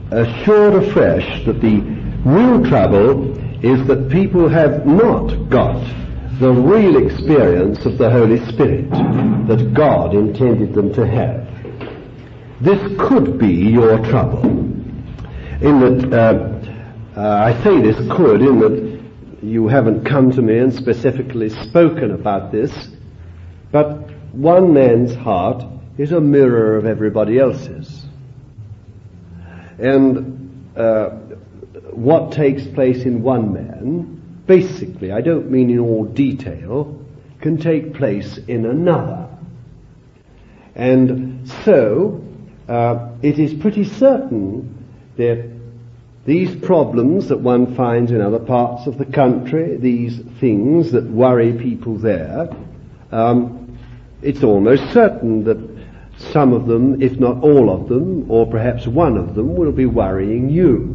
assured afresh that the real trouble is that people have not got the real experience of the Holy Spirit that God intended them to have. This could be your trouble. In that, I say this could, in that you haven't come to me and specifically spoken about this, but one man's heart is a mirror of everybody else's. And what takes place in one man, basically, I don't mean in all detail, can take place in another. And so, it is pretty certain that these problems that one finds in other parts of the country, these things that worry people there, it's almost certain that some of them, if not all of them, or perhaps one of them, will be worrying you.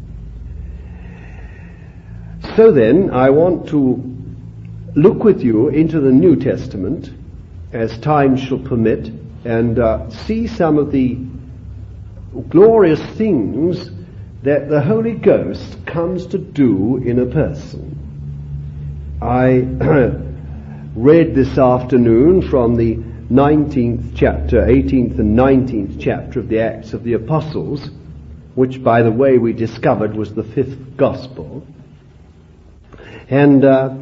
So then, I want to look with you into the New Testament, as time shall permit, and see some of the glorious things that the Holy Ghost comes to do in a person. I read this afternoon from the 19th chapter, 18th and 19th chapter of the Acts of the Apostles, which, by the way, we discovered was the 5th Gospel, and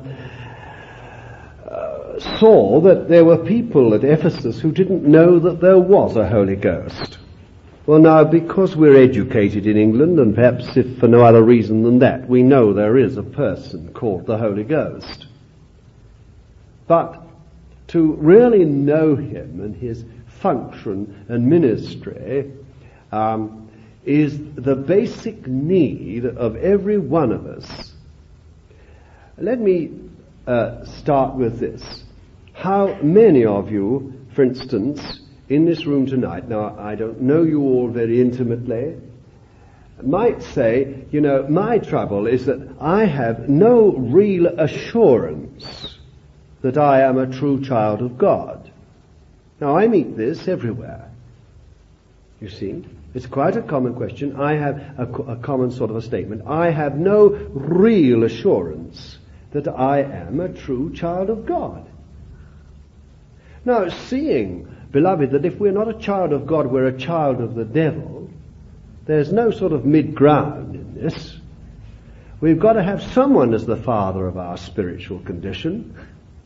saw that there were people at Ephesus who didn't know that there was a Holy Ghost. Well, now, because we're educated in England, and perhaps if for no other reason than that, we know there is a person called the Holy Ghost. But to really know him and his function and ministry is the basic need of every one of us. Let me start with this. How many of you, for instance, in this room tonight, now I don't know you all very intimately, might say, you know, my trouble is that I have no real assurance that I am a true child of God. Now I meet this everywhere. You see, it's quite a common question. I have a common sort of a statement. I have no real assurance that I am a true child of God. Now, seeing, beloved, that if we're not a child of God, we're a child of the devil, there's no sort of mid-ground in this. We've got to have someone as the father of our spiritual condition.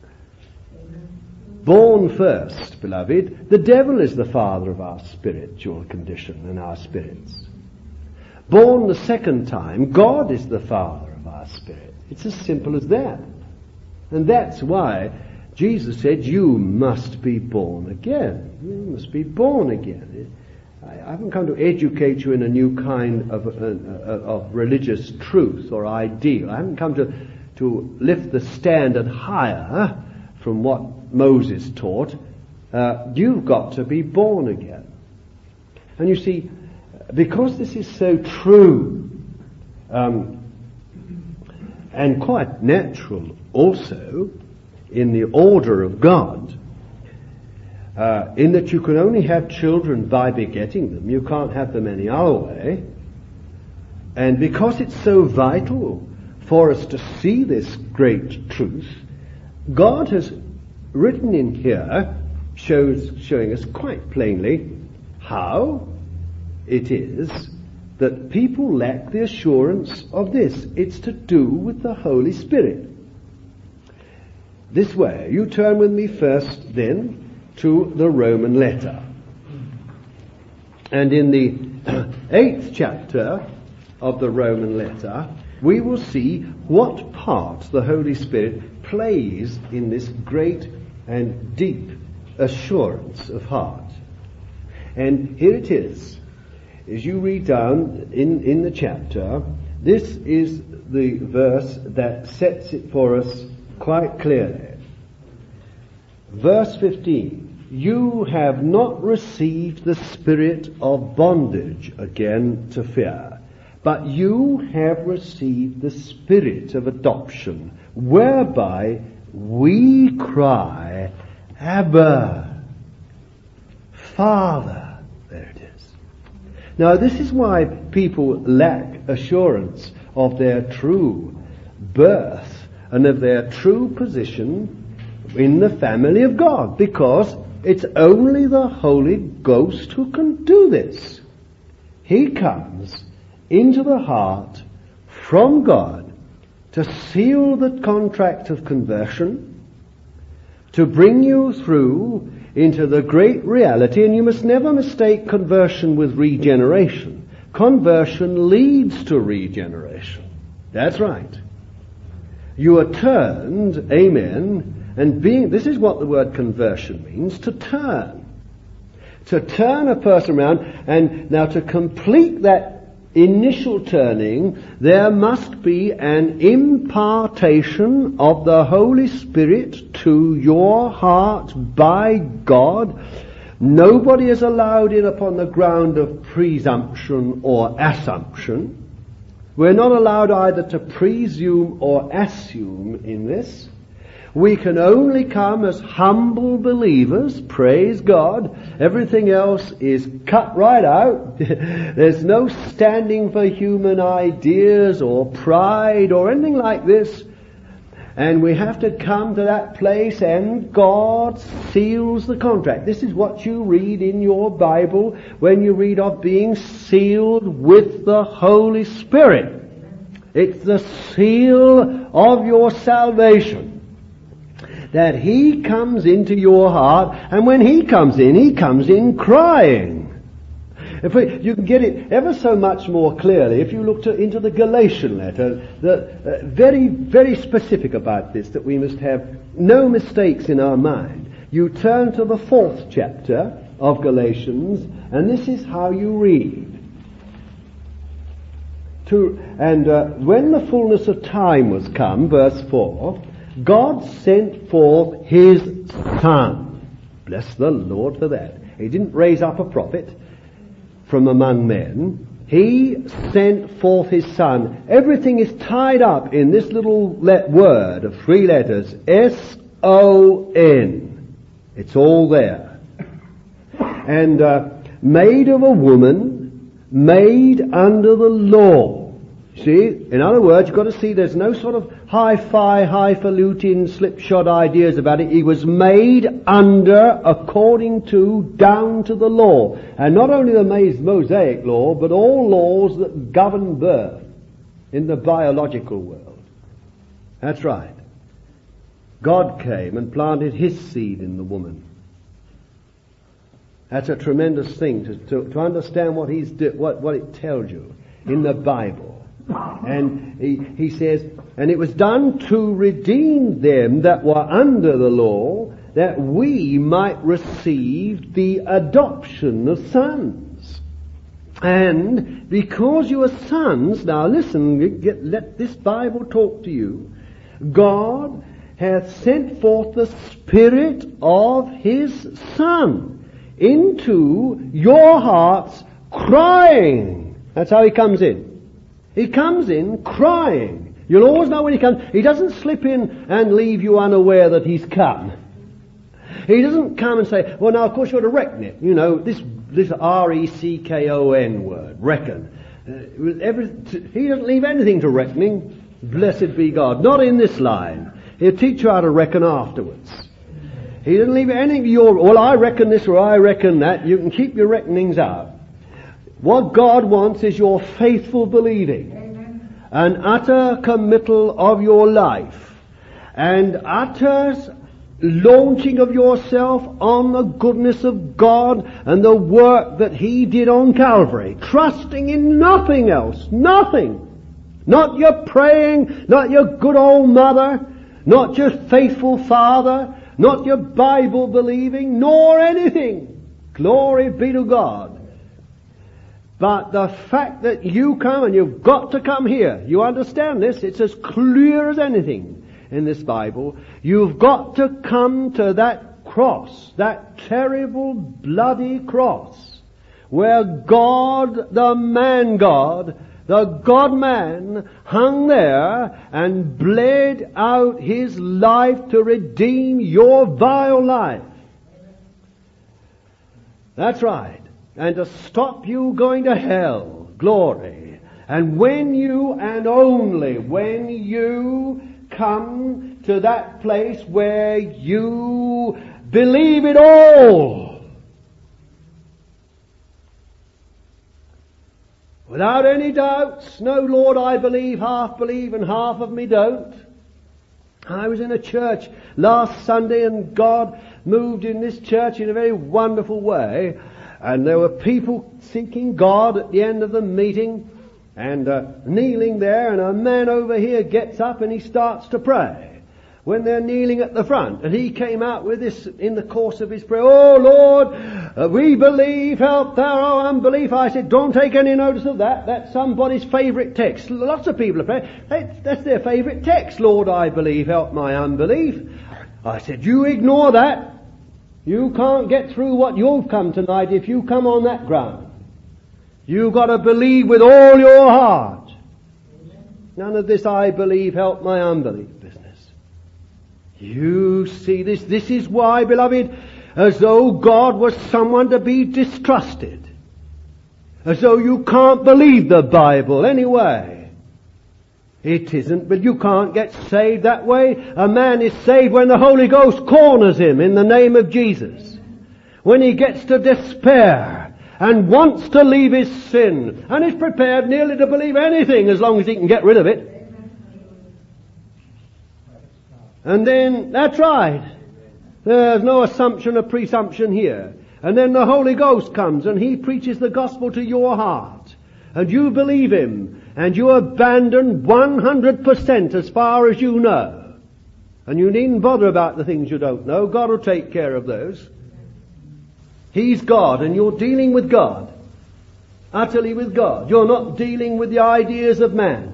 Born first, beloved, the devil is the father of our spiritual condition and our spirits. Born the second time, God is the father of our spirit. It's as simple as that. And that's why Jesus said, you must be born again. You must be born again. I haven't come to educate you in a new kind of religious truth or ideal. I haven't come to lift the standard higher from what Moses taught. You've got to be born again. And you see, because this is so true, and quite natural also, in the order of God, in that you can only have children by begetting them. You can't have them any other way. And because it's so vital for us to see this great truth, God has written in here, showing us quite plainly how it is that people lack the assurance of this. It's to do with the Holy Spirit. This way, you turn with me first then to the Roman letter. And in the 8th chapter of the Roman letter, we will see what part the Holy Spirit plays in this great and deep assurance of heart. And here it is. As you read down in the chapter, this is the verse that sets it for us quite clearly. Verse 15, you have not received the spirit of bondage again to fear, but you have received the spirit of adoption, whereby we cry, Abba, Father. There it is. Now, this is why people lack assurance of their true birth and of their true position in the family of God, because it's only the Holy Ghost who can do this. He comes into the heart from God to seal the contract of conversion, to bring you through into the great reality. And you must never mistake conversion with regeneration. Conversion leads to regeneration. That's right. You are turned, amen, and this is what the word conversion means, to turn. To turn a person around, and now to complete that initial turning, there must be an impartation of the Holy Spirit to your heart by God. Nobody is allowed in upon the ground of presumption or assumption. We're not allowed either to presume or assume in this. We can only come as humble believers, praise God. Everything else is cut right out. There's no standing for human ideas or pride or anything like this. And we have to come to that place, and God seals the contract. This is what you read in your Bible when you read of being sealed with the Holy Spirit. It's the seal of your salvation, that He comes into your heart, and when He comes in crying. You can get it ever so much more clearly if you look into the Galatian letter. Very, very specific about this, that we must have no mistakes in our mind. You turn to the 4th chapter of Galatians, and this is how you read. When the fullness of time was come, verse 4, God sent forth His Son. Bless the Lord for that. He didn't raise up a prophet from among men. He sent forth His Son. Everything is tied up in this little word of 3 letters, S-O-N. It's all there. And made of a woman, made under the law. See, in other words, you've got to see there's no sort of hi-fi, highfalutin, slipshod ideas about it. He was made under, according to, down to the law. And not only the Mosaic law, but all laws that govern birth in the biological world. That's right. God came and planted His seed in the woman. That's a tremendous thing to understand what what it tells you in the Bible. And he says, and it was done to redeem them that were under the law, that we might receive the adoption of sons. And because you are sons, now listen, let this Bible talk to you. God hath sent forth the Spirit of His Son into your hearts, crying. That's how He comes in. He comes in crying. You'll always know when He comes. He doesn't slip in and leave you unaware that He's come. He doesn't come and say, well, now, of course, you've got to reckon it. You know, this R-E-C-K-O-N word, reckon. He doesn't leave anything to reckoning. Blessed be God. Not in this line. He'll teach you how to reckon afterwards. He doesn't leave anything well, I reckon this or I reckon that. You can keep your reckonings out. What God wants is your faithful believing. Amen. An utter committal of your life, and utter launching of yourself on the goodness of God and the work that He did on Calvary, trusting in nothing else, nothing. Not your praying, not your good old mother, not your faithful father, not your Bible believing, nor anything. Glory be to God. But the fact that you come, and you've got to come here, you understand this, it's as clear as anything in this Bible. You've got to come to that cross, that terrible bloody cross, where God, the man God, the God-man, hung there and bled out His life to redeem your vile life. That's right. and to stop you going to hell. Glory. And when you, and only when you come to that place where you believe it all, without any doubts, no, Lord, I believe, and half of me don't. I was in a church last Sunday, and God moved in this church in a very wonderful way, and there were people seeking God at the end of the meeting, and kneeling there, and a man over here gets up and he starts to pray when they're kneeling at the front. And he came out with this in the course of his prayer: "Oh Lord, we believe, help thou our unbelief." I said, don't take any notice of that. That's somebody's favourite text. Lots of people are praying. That's their favourite text. "Lord, I believe, help my unbelief." I said, you ignore that. You can't get through what you've come tonight if you come on that ground. You've got to believe with all your heart. None of this "I believe, help my unbelief" business. You see this. This is why, beloved, as though God was someone to be distrusted. As though you can't believe the Bible anyway. It isn't, but you can't get saved that way. A man is saved when the Holy Ghost corners him in the name of Jesus. When he gets to despair and wants to leave his sin, and is prepared nearly to believe anything as long as he can get rid of it. And then, that's right, there's no assumption or presumption here. And then the Holy Ghost comes and He preaches the gospel to your heart, and you believe Him, and you abandon 100% as far as you know. And you needn't bother about the things you don't know. God will take care of those. He's God, and you're dealing with God. Utterly with God. You're not dealing with the ideas of man.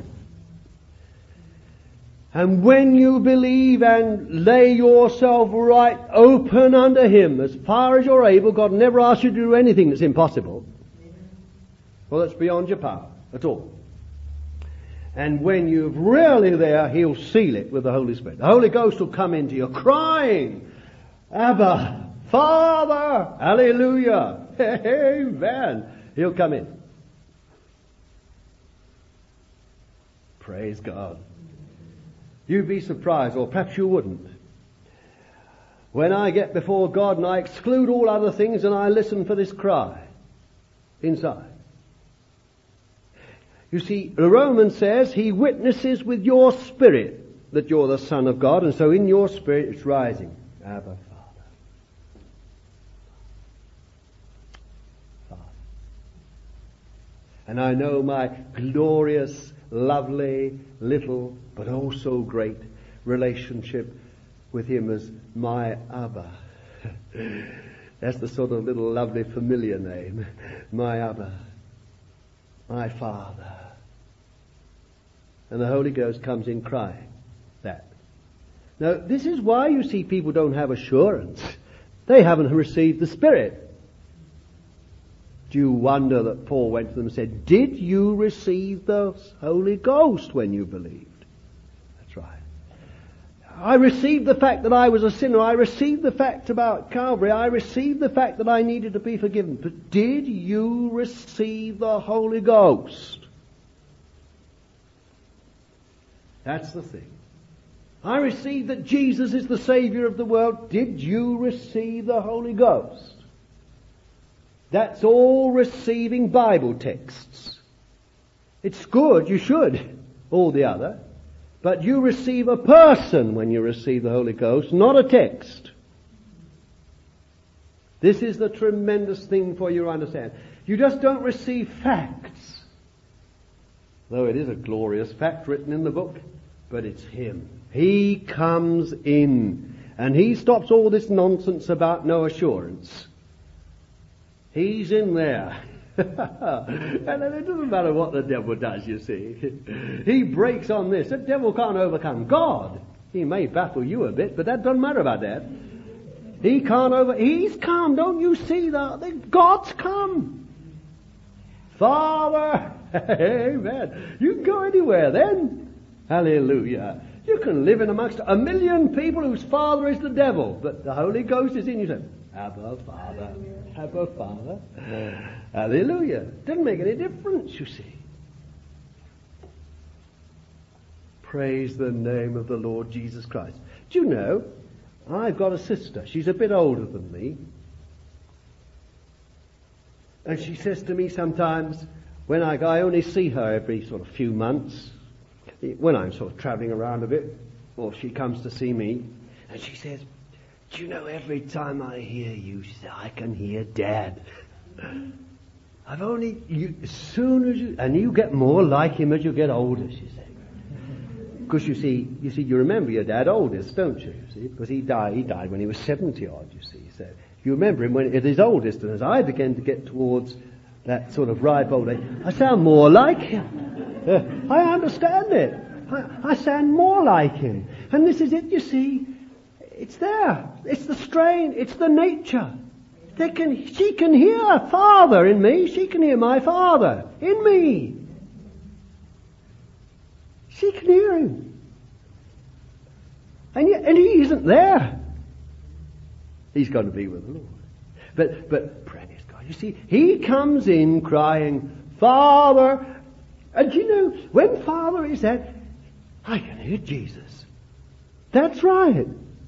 And when you believe and lay yourself right open unto Him as far as you're able, God never asks you to do anything that's impossible. Well, that's beyond your power at all. And when you're really there, He'll seal it with the Holy Spirit. The Holy Ghost will come into you crying, "Abba, Father!" Hallelujah! Amen! He'll come in. Praise God. You'd be surprised, or perhaps you wouldn't, when I get before God and I exclude all other things and I listen for this cry inside. You see, the Roman says He witnesses with your spirit that you're the Son of God, and so in your spirit it's rising. Abba, Father. And I know my glorious, lovely, little, but oh so great relationship with Him as my Abba. That's the sort of little lovely familiar name. My Abba. My Father. And the Holy Ghost comes in crying that. Now, this is why you see people don't have assurance. They haven't received the Spirit. Do you wonder that Paul went to them and said, "Did you receive the Holy Ghost when you believed?" That's right. I received the fact that I was a sinner. I received the fact about Calvary. I received the fact that I needed to be forgiven. But did you receive the Holy Ghost? That's the thing. I received that Jesus is the Savior of the world. Did you receive the Holy Ghost? That's all receiving Bible texts. It's good, you should, all the other. But you receive a person when you receive the Holy Ghost, not a text. This is the tremendous thing for you to understand. You just don't receive facts. Though it is a glorious fact written in the book, but it's Him. He comes in, and He stops all this nonsense about no assurance. He's in there. And then it doesn't matter what the devil does, you see. He breaks on this. The devil can't overcome God. He may baffle you a bit, but that doesn't matter about that. He can't He's come. Don't you see that? God's come. Father. Amen. You can go anywhere then. Hallelujah. You can live in amongst 1 million people whose father is the devil, but the Holy Ghost is in you. Abba, Father. Abba, Father. Hallelujah. Doesn't make any difference, you see. Praise the name of the Lord Jesus Christ. Do you know, I've got a sister. She's a bit older than me. And she says to me sometimes, when I only see her every sort of few months, when I'm sort of travelling around a bit, or she comes to see me, and she says, do you know, every time I hear you, she said, I can hear Dad. As soon as you get more like him as you get older, she said. Because you see, you remember your dad oldest, don't you? You see, because he died when he was 70 odd, you see. So you remember him when at his oldest, and as I began to get towards that sort of ripe old age, I sound more like him. I understand it. I sound more like him. And this is it, you see. It's there. It's the strain. It's the nature. She can hear Father in me. She can hear my Father in me. She can hear him. And he isn't there. He's going to be with the Lord. But praise God. You see, he comes in crying, Father. And you know, when Father is there, I can hear Jesus. That's right.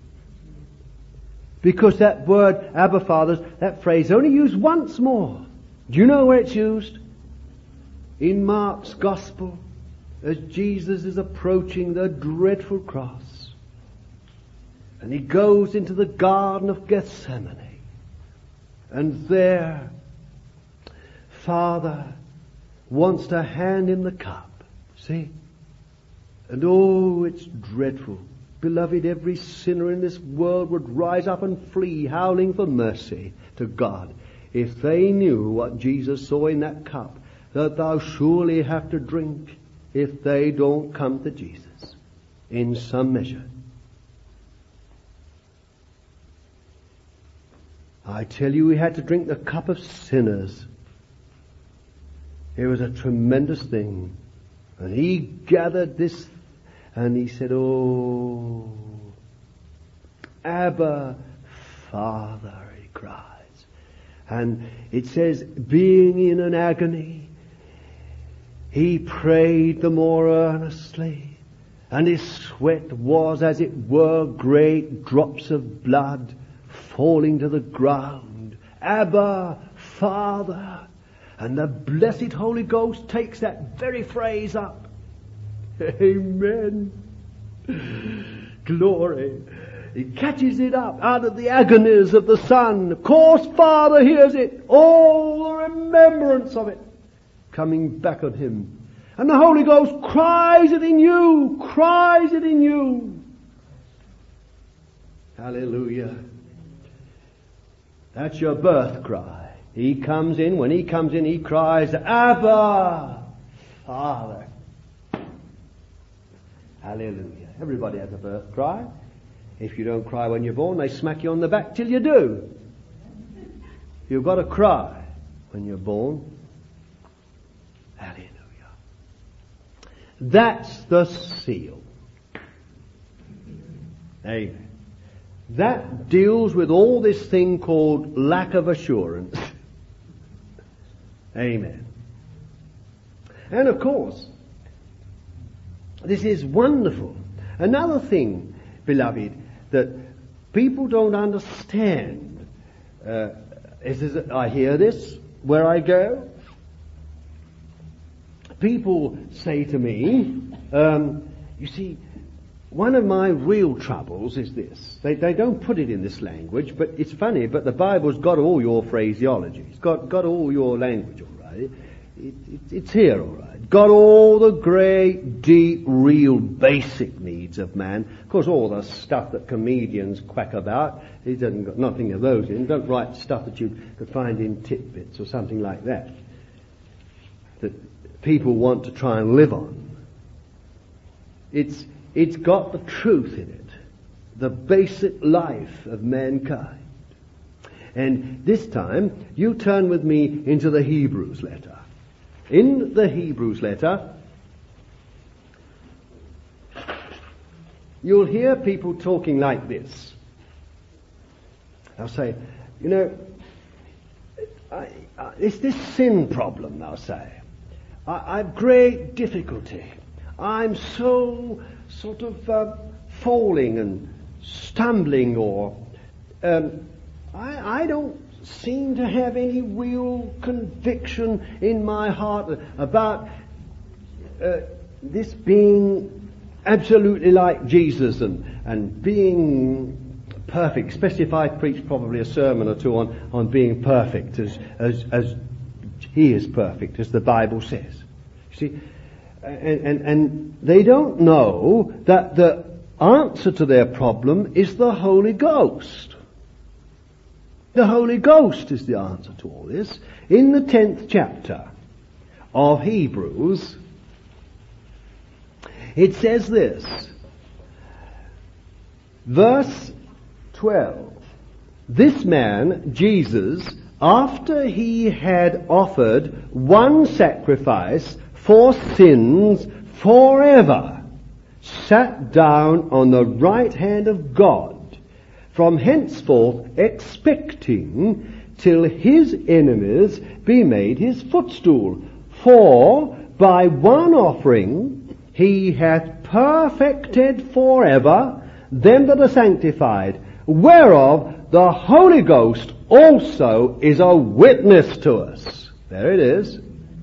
Because that word, Abba Father, that phrase only used once more. Do you know where it's used? In Mark's Gospel, as Jesus is approaching the dreadful cross. And he goes into the Garden of Gethsemane. And there, Father wants to hand him the cup. See? And oh, it's dreadful. Beloved, every sinner in this world would rise up and flee, howling for mercy to God, if they knew what Jesus saw in that cup, that thou surely have to drink if they don't come to Jesus in some measure. I tell you, we had to drink the cup of sinners. It was a tremendous thing. And he gathered this and he said, oh, Abba, Father, he cries. And it says, being in an agony, he prayed the more earnestly, and his sweat was, as it were, great drops of blood falling to the ground. Abba, Father. And the blessed Holy Ghost takes that very phrase up. Amen. Glory. He catches it up out of the agonies of the Son. Of course, Father hears it. All the remembrance of it coming back on him. And the Holy Ghost cries it in you. Cries it in you. Hallelujah. That's your birth cry. He comes in. When he comes in, he cries, Abba, Father. Hallelujah. Everybody has a birth cry. If you don't cry when you're born, they smack you on the back till you do. You've got to cry when you're born. Hallelujah. That's the seal. Amen. That deals with all this thing called lack of assurance. Amen. And of course, this is wonderful. Another thing, beloved, that people don't understand, I hear this where I go. People say to me, you see, one of my real troubles is this. They don't put it in this language, but it's funny, but the Bible's got all your phraseology. It's got all your language, all right. It's here, all right. Got all the great, deep, real, basic needs of man. Of course, all the stuff that comedians quack about, he doesn't got nothing of those in. Don't write stuff that you could find in Titbits or something like that, that people want to try and live on. It's got the truth in it, the basic life of mankind. And this time, you turn with me into the Hebrews letter. In the Hebrews letter, you'll hear people talking like this. They'll say, You know, it's this sin problem, they'll say. I've great difficulty. I'm so sort of falling and stumbling, or I don't seem to have any real conviction in my heart about this being absolutely like Jesus and being perfect, especially if I preach probably a sermon or two on being perfect as he is perfect, as the Bible says. You see, and they don't know that the answer to their problem is the Holy Ghost. The Holy Ghost is the answer to all this. In the 10th chapter of Hebrews, it says this, verse 12. This man, Jesus, after he had offered one sacrifice for sins forever, sat down on the right hand of God, from henceforth expecting till his enemies be made his footstool. For by one offering he hath perfected forever them that are sanctified, whereof the Holy Ghost also is a witness to us. There it is.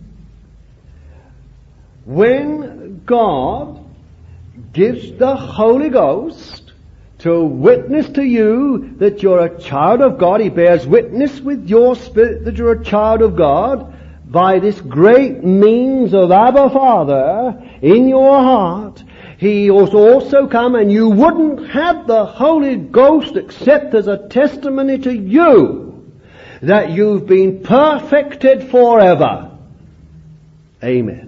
When God gives the Holy Ghost to witness to you that you're a child of God, He bears witness with your spirit that you're a child of God by this great means of Abba Father in your heart. He also come, and you wouldn't have the Holy Ghost except as a testimony to you that you've been perfected forever. Amen.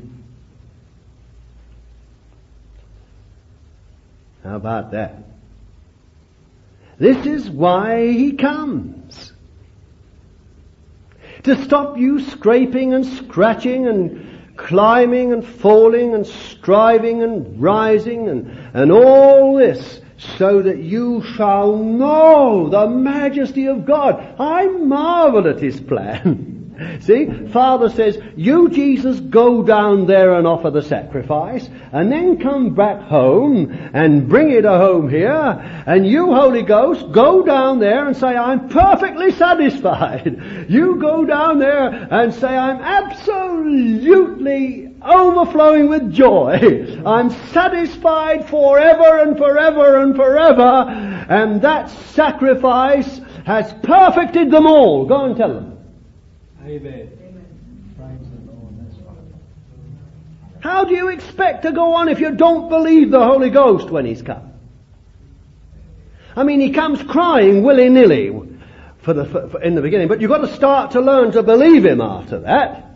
How about that? This is why He comes. To stop you scraping and scratching and climbing and falling and striving and rising and all this, so that you shall know the majesty of God. I marvel at His plan. See, Father says, you, Jesus, go down there and offer the sacrifice, and then come back home and bring it home here, and you, Holy Ghost, go down there and say, I'm perfectly satisfied. You go down there and say, I'm absolutely overflowing with joy. I'm satisfied forever and forever and forever, and that sacrifice has perfected them all. Go and tell them. Amen. How do you expect to go on if you don't believe the Holy Ghost when He's come? I mean, He comes crying willy-nilly in the beginning, but you've got to start to learn to believe Him after that.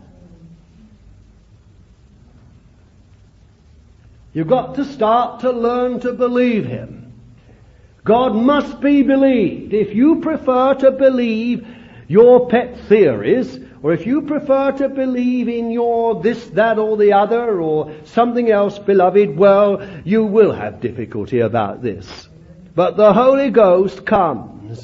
You've got to start to learn to believe Him. God must be believed. If you prefer to believe your pet theories, or if you prefer to believe in your this, that, or the other, or something else, beloved, well, you will have difficulty about this. But the Holy Ghost comes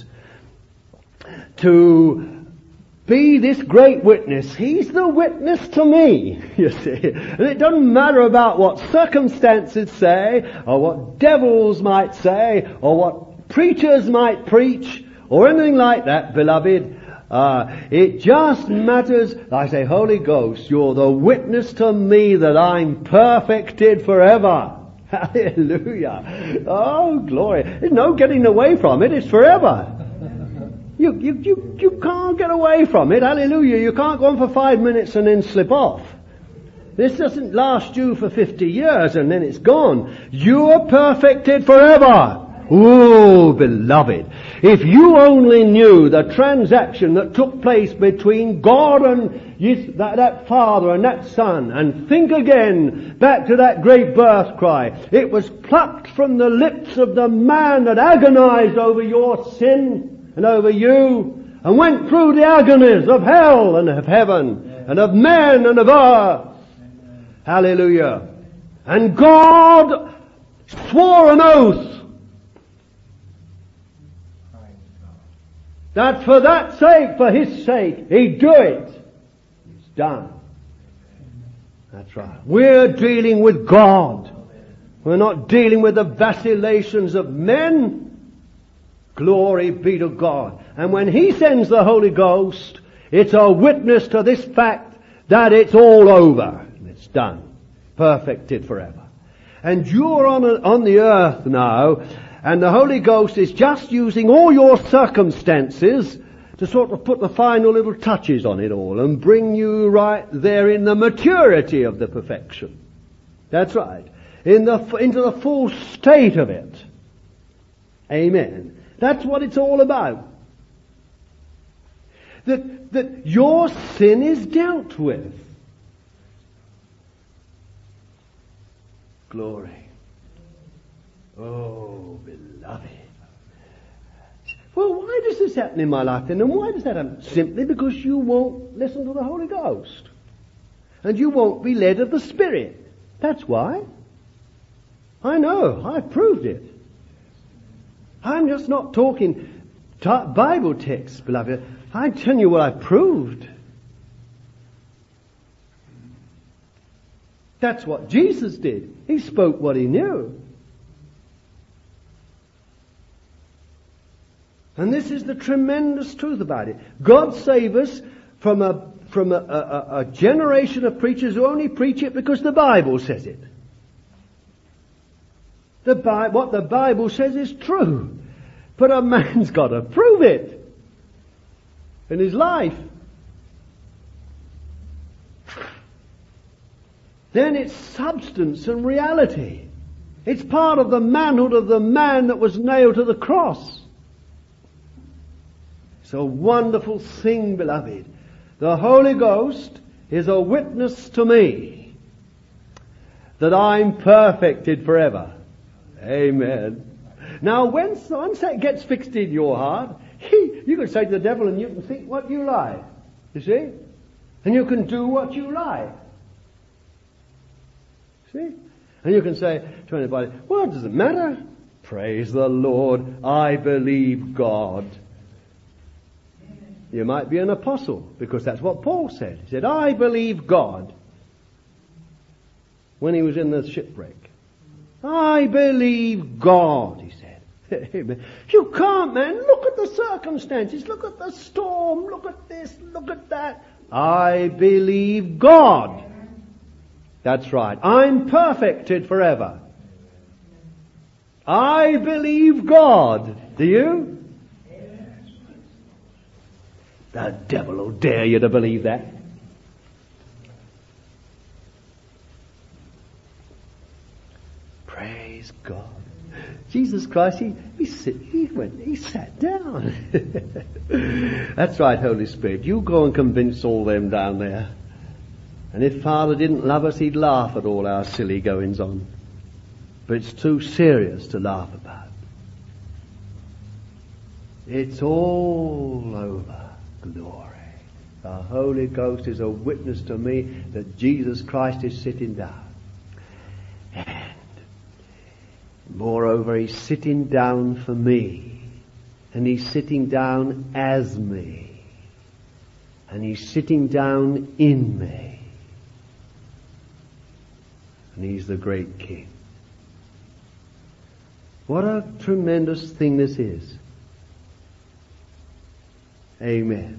to be this great witness. He's the witness to me, you see. And it doesn't matter about what circumstances say, or what devils might say, or what preachers might preach, or anything like that, beloved. It just matters. I say, Holy Ghost, you're the witness to me that I'm perfected forever. Hallelujah. Oh, glory. There's no getting away from it. It's forever. You can't get away from it. Hallelujah. You can't go on for 5 minutes and then slip off. This doesn't last you for 50 years and then it's gone. You are perfected forever. Oh, beloved, if you only knew the transaction that took place between God and that Father and that Son, and think again back to that great birth cry. It was plucked from the lips of the man that agonized over your sin and over you, and went through the agonies of hell and of heaven and of men and of earth. Hallelujah. And God swore an oath That for that sake, for His sake, He'd do it. It's done. That's right. We're dealing with God. We're not dealing with the vacillations of men. Glory be to God. And when He sends the Holy Ghost, it's a witness to this fact that it's all over. It's done. Perfected forever. And you're on the earth now, and the Holy Ghost is just using all your circumstances to sort of put the final little touches on it all and bring you right there in the maturity of the perfection. That's right. Into the full state of it. Amen. That's what it's all about. That your sin is dealt with. Glory. Oh, beloved. Well, why does this happen in my life then? And why does that happen? Simply because you won't listen to the Holy Ghost. And you won't be led of the Spirit. That's why. I know. I've proved it. I'm just not talking Bible texts, beloved. I'm telling you what I've proved. That's what Jesus did. He spoke what He knew. And this is the tremendous truth about it. God save us from a generation of preachers who only preach it because the Bible says it. What the Bible says is true. But a man's got to prove it in his life. Then it's substance and reality. It's part of the manhood of the man that was nailed to the cross. It's a wonderful thing, beloved. The Holy Ghost is a witness to me that I'm perfected forever. Amen. Now, once that gets fixed in your heart, you can say to the devil and you can think what you like. You see? And you can do what you like. See? And you can say to anybody, well, does it matter? Praise the Lord, I believe God. You might be an apostle, because that's what Paul said. He said, I believe God. When he was in the shipwreck. I believe God, he said. Amen. You can't, man. Look at the circumstances. Look at the storm. Look at this. Look at that. I believe God. That's right. I'm perfected forever. I believe God. Do you? The devil will dare you to believe that. Praise God. Jesus Christ, he sat down. That's right, Holy Spirit. You go and convince all them down there. And if Father didn't love us, He'd laugh at all our silly goings on. But it's too serious to laugh about. It's all over. Glory. The Holy Ghost is a witness to me that Jesus Christ is sitting down. And moreover, He's sitting down for me. And He's sitting down as me. And He's sitting down in me. And He's the great King. What a tremendous thing this is. Amen.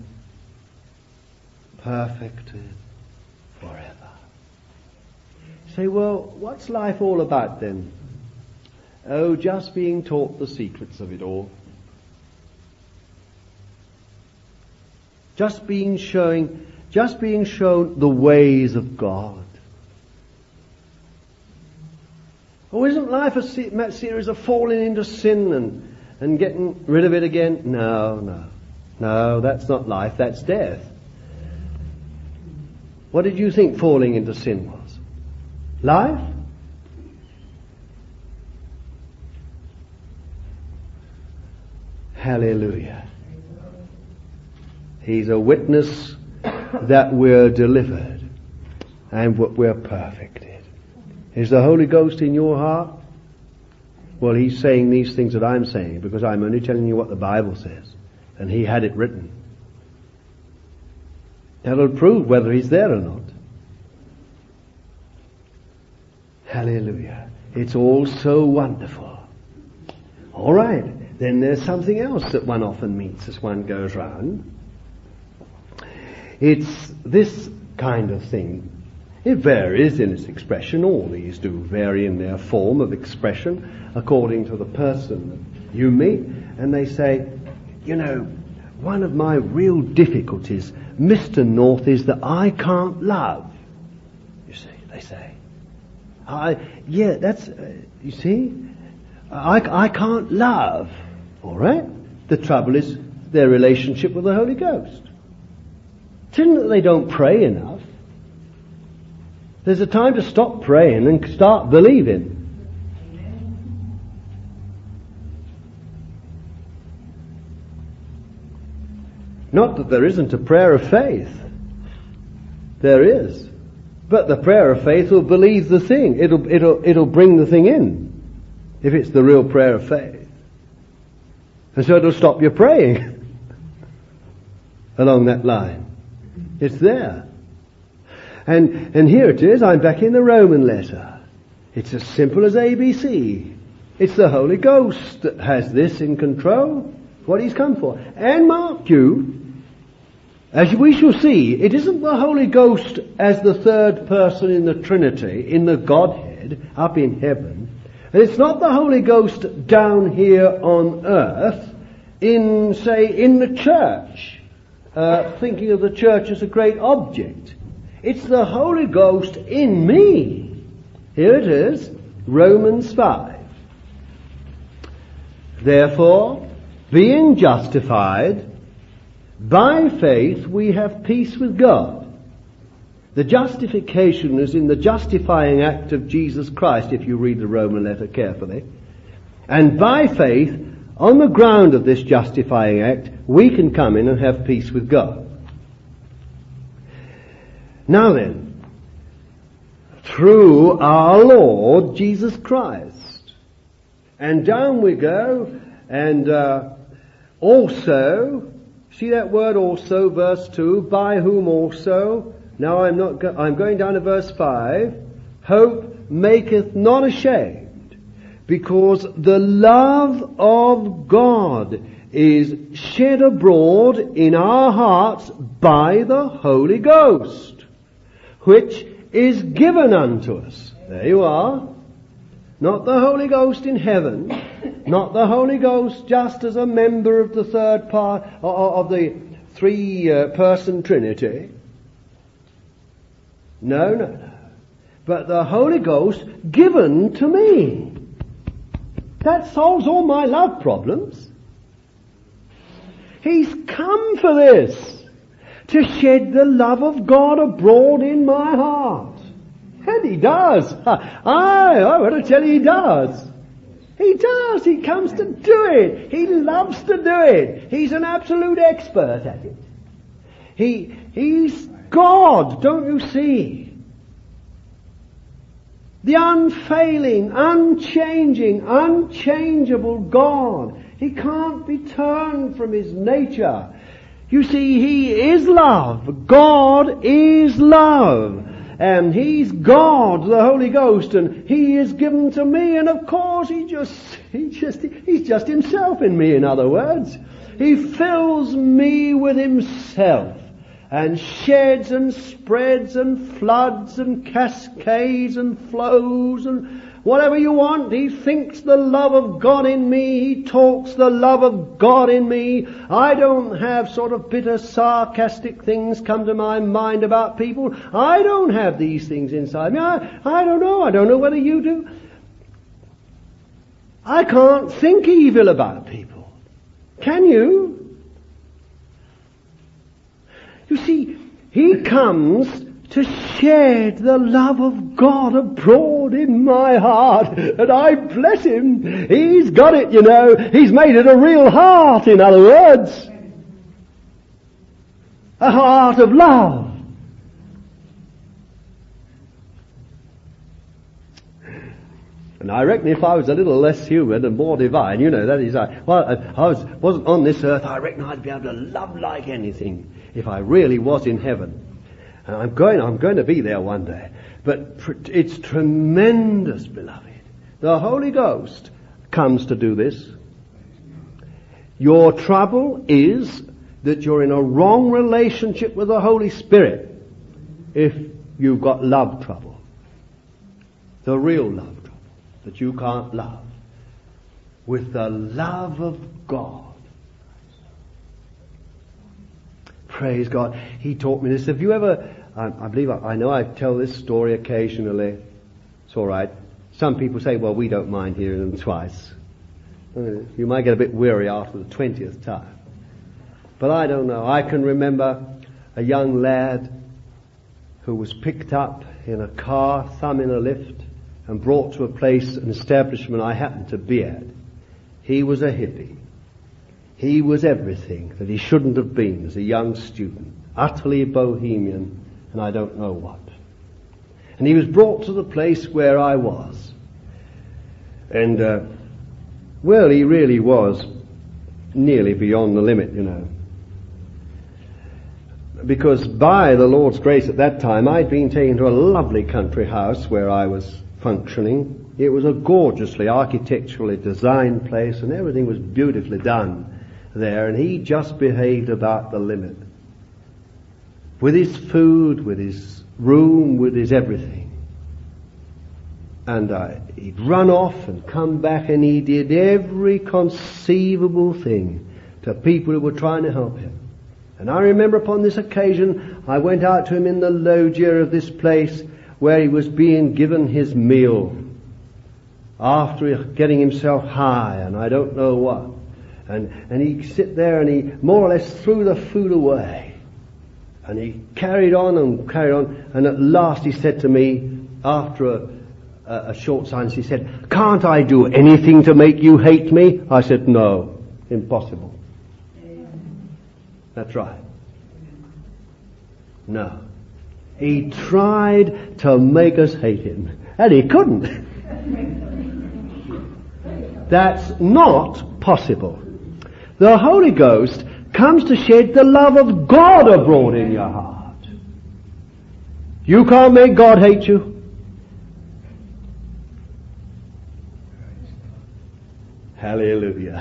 Perfected forever. Say, well, what's life all about then? Oh, just being taught the secrets of it all. Just being shown the ways of God. Oh, isn't life a series of falling into sin and getting rid of it again? No, that's not life, that's death. What did you think falling into sin was? Life? Hallelujah. He's a witness that we're delivered and we're perfected. Is the Holy Ghost in your heart? Well, He's saying these things that I'm saying because I'm only telling you what the Bible says. And he had it written. That'll prove whether he's there or not. Hallelujah. It's all so wonderful. All right. Then there's something else that one often meets as one goes round. It's this kind of thing. It varies in its expression. All these do vary in their form of expression according to the person that you meet. And they say, you know, one of my real difficulties, Mr. North, is that I can't love. You see, they say. You see, I can't love. All right? The trouble is their relationship with the Holy Ghost. It isn't that they don't pray enough. There's a time to stop praying and start believing. Not that there isn't a prayer of faith. There is. But the prayer of faith will believe the thing. It'll bring the thing in. If it's the real prayer of faith. And so it'll stop you praying. Along that line. It's there. And here it is, I'm back in the Roman letter. It's as simple as ABC. It's the Holy Ghost that has this in control. What he's come for. And mark you, as we shall see, it isn't the Holy Ghost as the third person in the Trinity, in the Godhead, up in heaven. And it's not the Holy Ghost down here on earth, in the church, thinking of the church as a great object. It's the Holy Ghost in me. Here it is, Romans 5. Therefore, being justified by faith, we have peace with God. The justification is in the justifying act of Jesus Christ, if you read the Roman letter carefully. And by faith, on the ground of this justifying act, we can come in and have peace with God. Now then, through our Lord Jesus Christ. And down we go, and also, see that word also, verse 2, by whom also, now I'm going down to verse 5, hope maketh not ashamed, because the love of God is shed abroad in our hearts by the Holy Ghost, which is given unto us. There you are. Not the Holy Ghost in heaven, not the Holy Ghost just as a member of the third part of the three-person Trinity. No. But the Holy Ghost given to me. That solves all my love problems. He's come for this. To shed the love of God abroad in my heart. And he does. I want to tell you he does. He does. He comes to do it. He loves to do it. He's an absolute expert at it. He's God, don't you see? The unfailing, unchanging, unchangeable God. He can't be turned from his nature. You see, he is love. God is love. And he's God, the Holy Ghost, and he is given to me, and of course he's just himself in me, in other words. He fills me with himself, and sheds and spreads and floods and cascades and flows and whatever you want. He thinks the love of God in me. He talks the love of God in me. I don't have sort of bitter, sarcastic things come to my mind about people. I don't have these things inside me. I don't know. I don't know whether you do. I can't think evil about people. Can you? You see, he comes to shed the love of God abroad in my heart. And I bless him. He's got it, you know. He's made it a real heart, in other words. A heart of love. And I reckon if I was a little less human and more divine, that is, wasn't on this earth, I reckon I'd be able to love like anything if I really was in heaven. And I'm going to be there one day. But it's tremendous, beloved. The Holy Ghost comes to do this. Your trouble is that you're in a wrong relationship with the Holy Spirit if you've got love trouble. The real love trouble that you can't love with the love of God. Praise God. He taught me this. Have you ever, I know I tell this story occasionally. It's all right. Some people say, well, we don't mind hearing them twice. You might get a bit weary after the 20th time. But I don't know. I can remember a young lad who was picked up in a car, thumb in a lift, and brought to a place, an establishment I happened to be at. He was a hippie. He was everything that he shouldn't have been as a young student. Utterly bohemian, and I don't know what. And he was brought to the place where I was. And, he really was nearly beyond the limit, Because by the Lord's grace at that time, I'd been taken to a lovely country house where I was functioning. It was a gorgeously architecturally designed place, and everything was beautifully done there, and he just behaved about the limit. With his food, with his room, with his everything. And he'd run off and come back, and he did every conceivable thing to people who were trying to help him. And I remember upon this occasion, I went out to him in the loggia of this place where he was being given his meal after getting himself high and I don't know what. And he'd sit there and he more or less threw the food away. And he carried on, and at last he said to me, after a short silence, he said, "Can't I do anything to make you hate me?" I said, "No, impossible." That's right. No. He tried to make us hate him, and he couldn't. That's not possible. The Holy Ghost comes to shed the love of God abroad in your heart. You can't make God hate you. Hallelujah.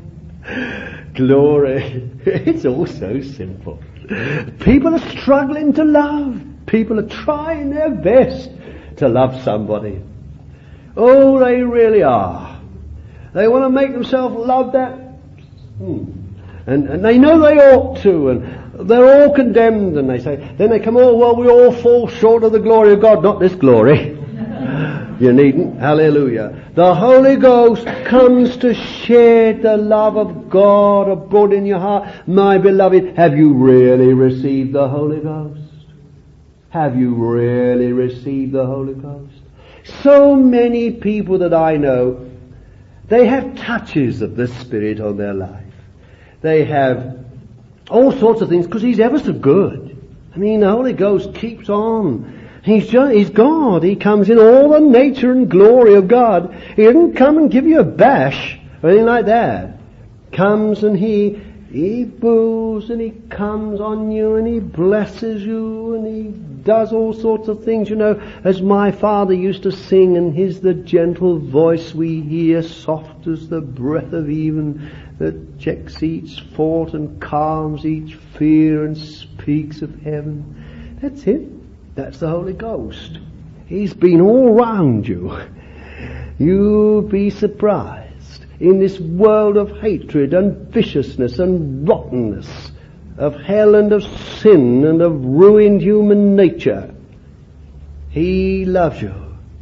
Glory. It's all so simple. People are struggling to love. People are trying their best to love somebody. Oh, they really are. They want to make themselves love that. And they know they ought to, and they're all condemned, and then they come, oh, well, we all fall short of the glory of God. Not this glory. You needn't. Hallelujah. The Holy Ghost comes to shed the love of God abroad in your heart. My beloved, have you really received the Holy Ghost? Have you really received the Holy Ghost? So many people that I know, they have touches of the Spirit on their life. They have all sorts of things because He's ever so good. I mean, the Holy Ghost keeps on. He's God. He comes in all the nature and glory of God. He doesn't come and give you a bash or anything like that. Comes and He boos and He comes on you and He blesses you and He does all sorts of things, as my father used to sing, and His the gentle voice we hear, soft as the breath of even, that checks each fault and calms each fear and speaks of heaven. That's it. That's the Holy Ghost. He's been all round you. You'll be surprised in this world of hatred and viciousness and rottenness, of hell and of sin and of ruined human nature. He loves you.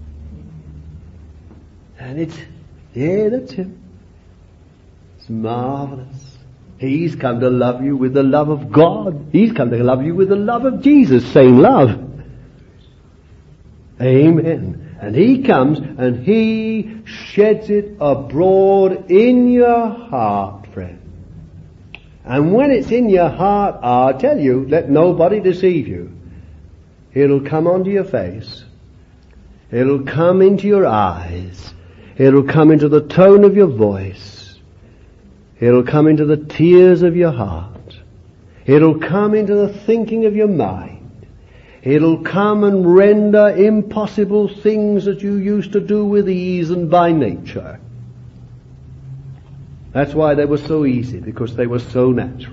And that's Him. It's marvelous. He's come to love you with the love of God. He's come to love you with the love of Jesus. Same love. Amen. And He comes and He sheds it abroad in your heart, friend. And when it's in your heart, I'll tell you, let nobody deceive you. It'll come onto your face. It'll come into your eyes. It'll come into the tone of your voice. It'll come into the tears of your heart. It'll come into the thinking of your mind. It'll come and render impossible things that you used to do with ease and by nature. That's why they were so easy, because they were so natural.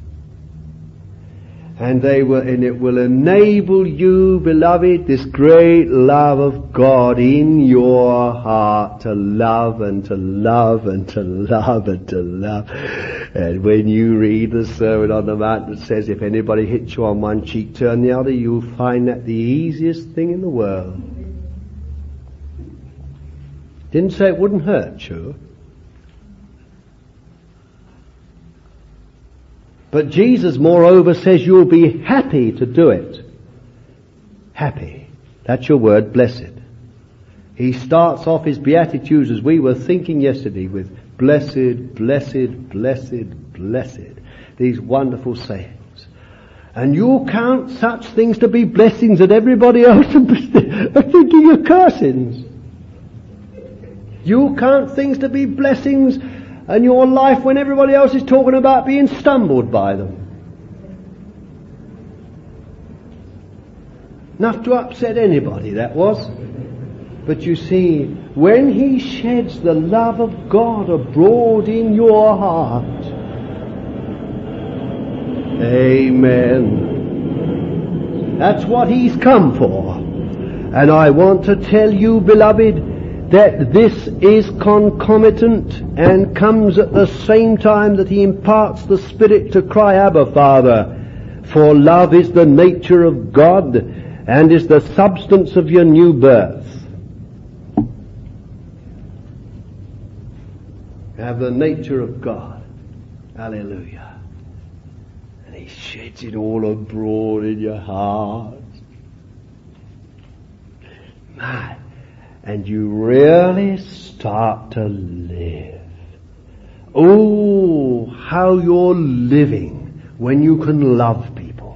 And it will enable you, beloved, this great love of God in your heart to love and to love and to love and to love. And when you read the Sermon on the Mount that says, if anybody hits you on one cheek, turn the other, you'll find that the easiest thing in the world. Didn't say it wouldn't hurt you. But Jesus, moreover, says you'll be happy to do it. Happy. That's your word, blessed. He starts off his Beatitudes, as we were thinking yesterday, with blessed, blessed, blessed, blessed. These wonderful sayings. And you count such things to be blessings that everybody else are thinking of cursings. You count things to be blessings in your life when everybody else is talking about being stumbled by them. Enough to upset anybody, that was. But you see, when he sheds the love of God abroad in your heart, amen. That's what he's come for. And I want to tell you, beloved, that this is concomitant and comes at the same time that he imparts the Spirit to cry, Abba, Father. For love is the nature of God and is the substance of your new birth. You have the nature of God. Hallelujah. And he sheds it all abroad in your heart. My. And you really start to live. Oh, how you're living when you can love people.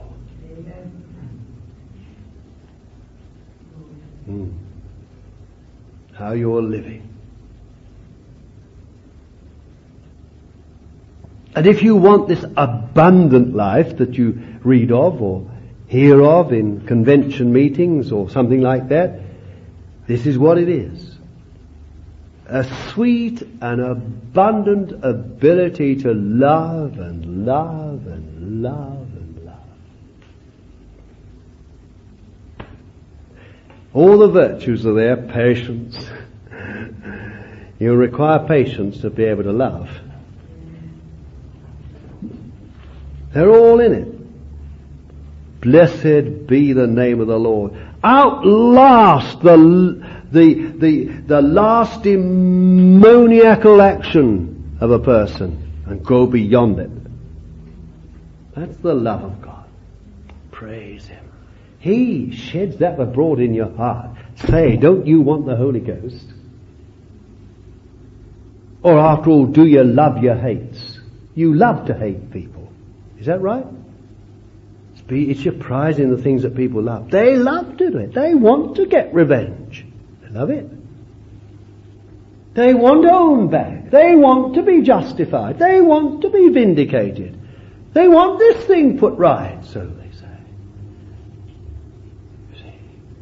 How you're living. And if you want this abundant life that you read of or hear of in convention meetings or something like that, this is what it is. A sweet and abundant ability to love and love and love and love. All the virtues are there. Patience. You require patience to be able to love. They're all in it. Blessed be the name of the Lord. Outlast the last demoniacal action of a person and go beyond it. That's the love of God. Praise him. He sheds that abroad in your heart. Say, don't you want the Holy Ghost? Or after all, do you love your hates? You love to hate people. Is that right? It's your prize in the things that people love. They love to do it. They want to get revenge. They love it. They want to own back. They want to be justified. They want to be vindicated. They want this thing put right, so they say. You see.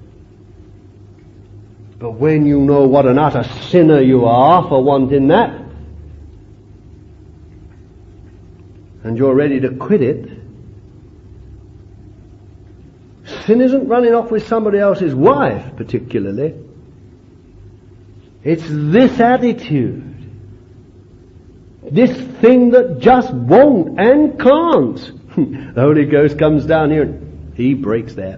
But when you know what an utter sinner you are for wanting that, and you're ready to quit it, sin isn't running off with somebody else's wife, particularly. It's this attitude. This thing that just won't and can't. The Holy Ghost comes down here and he breaks that.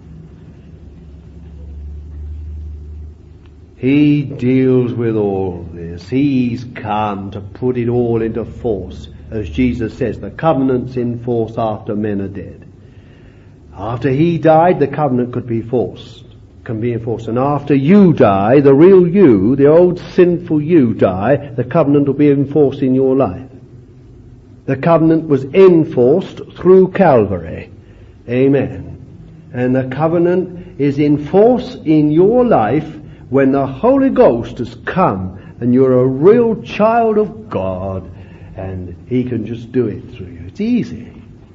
He deals with all this. He's come to put it all into force. As Jesus says, the covenant's in force after men are dead. After he died, the covenant can be enforced. And after you die, the real you, the old sinful you die, the covenant will be enforced in your life. The covenant was enforced through Calvary. Amen. And the covenant is in force in your life when the Holy Ghost has come and you're a real child of God and He can just do it through you. It's easy.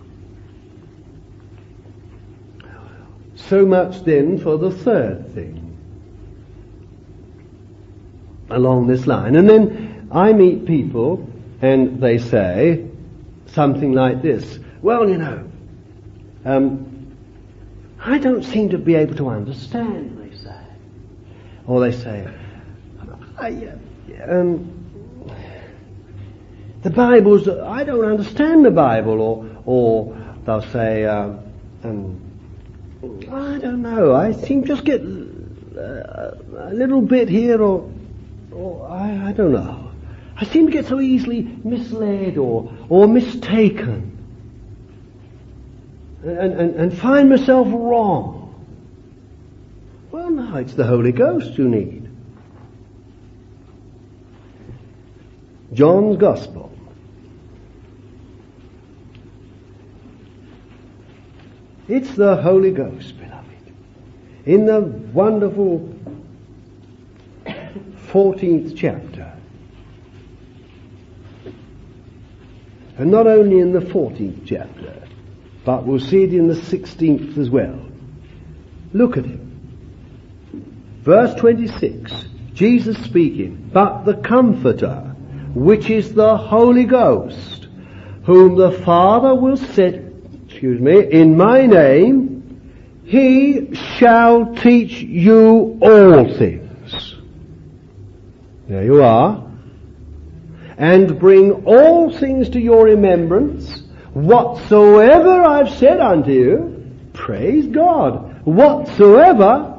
So much then for the third thing along this line. And then I meet people and they say something like this. Well, you know, I don't seem to be able to understand, they say. Or they say, the Bible's, I don't understand the Bible. Or they'll say, I don't know, I seem to just get a little bit here or I don't know. I seem to get so easily misled or mistaken and find myself wrong. Well, no, it's the Holy Ghost you need. John's Gospel. It's the Holy Ghost, beloved. In the wonderful 14th chapter. And not only in the 14th chapter, but we'll see it in the 16th as well. Look at it. Verse 26, Jesus speaking, but the Comforter, which is the Holy Ghost, whom the Father will set, in my name, He shall teach you all things. There you are. And bring all things to your remembrance, whatsoever I've said unto you. Praise God. Whatsoever.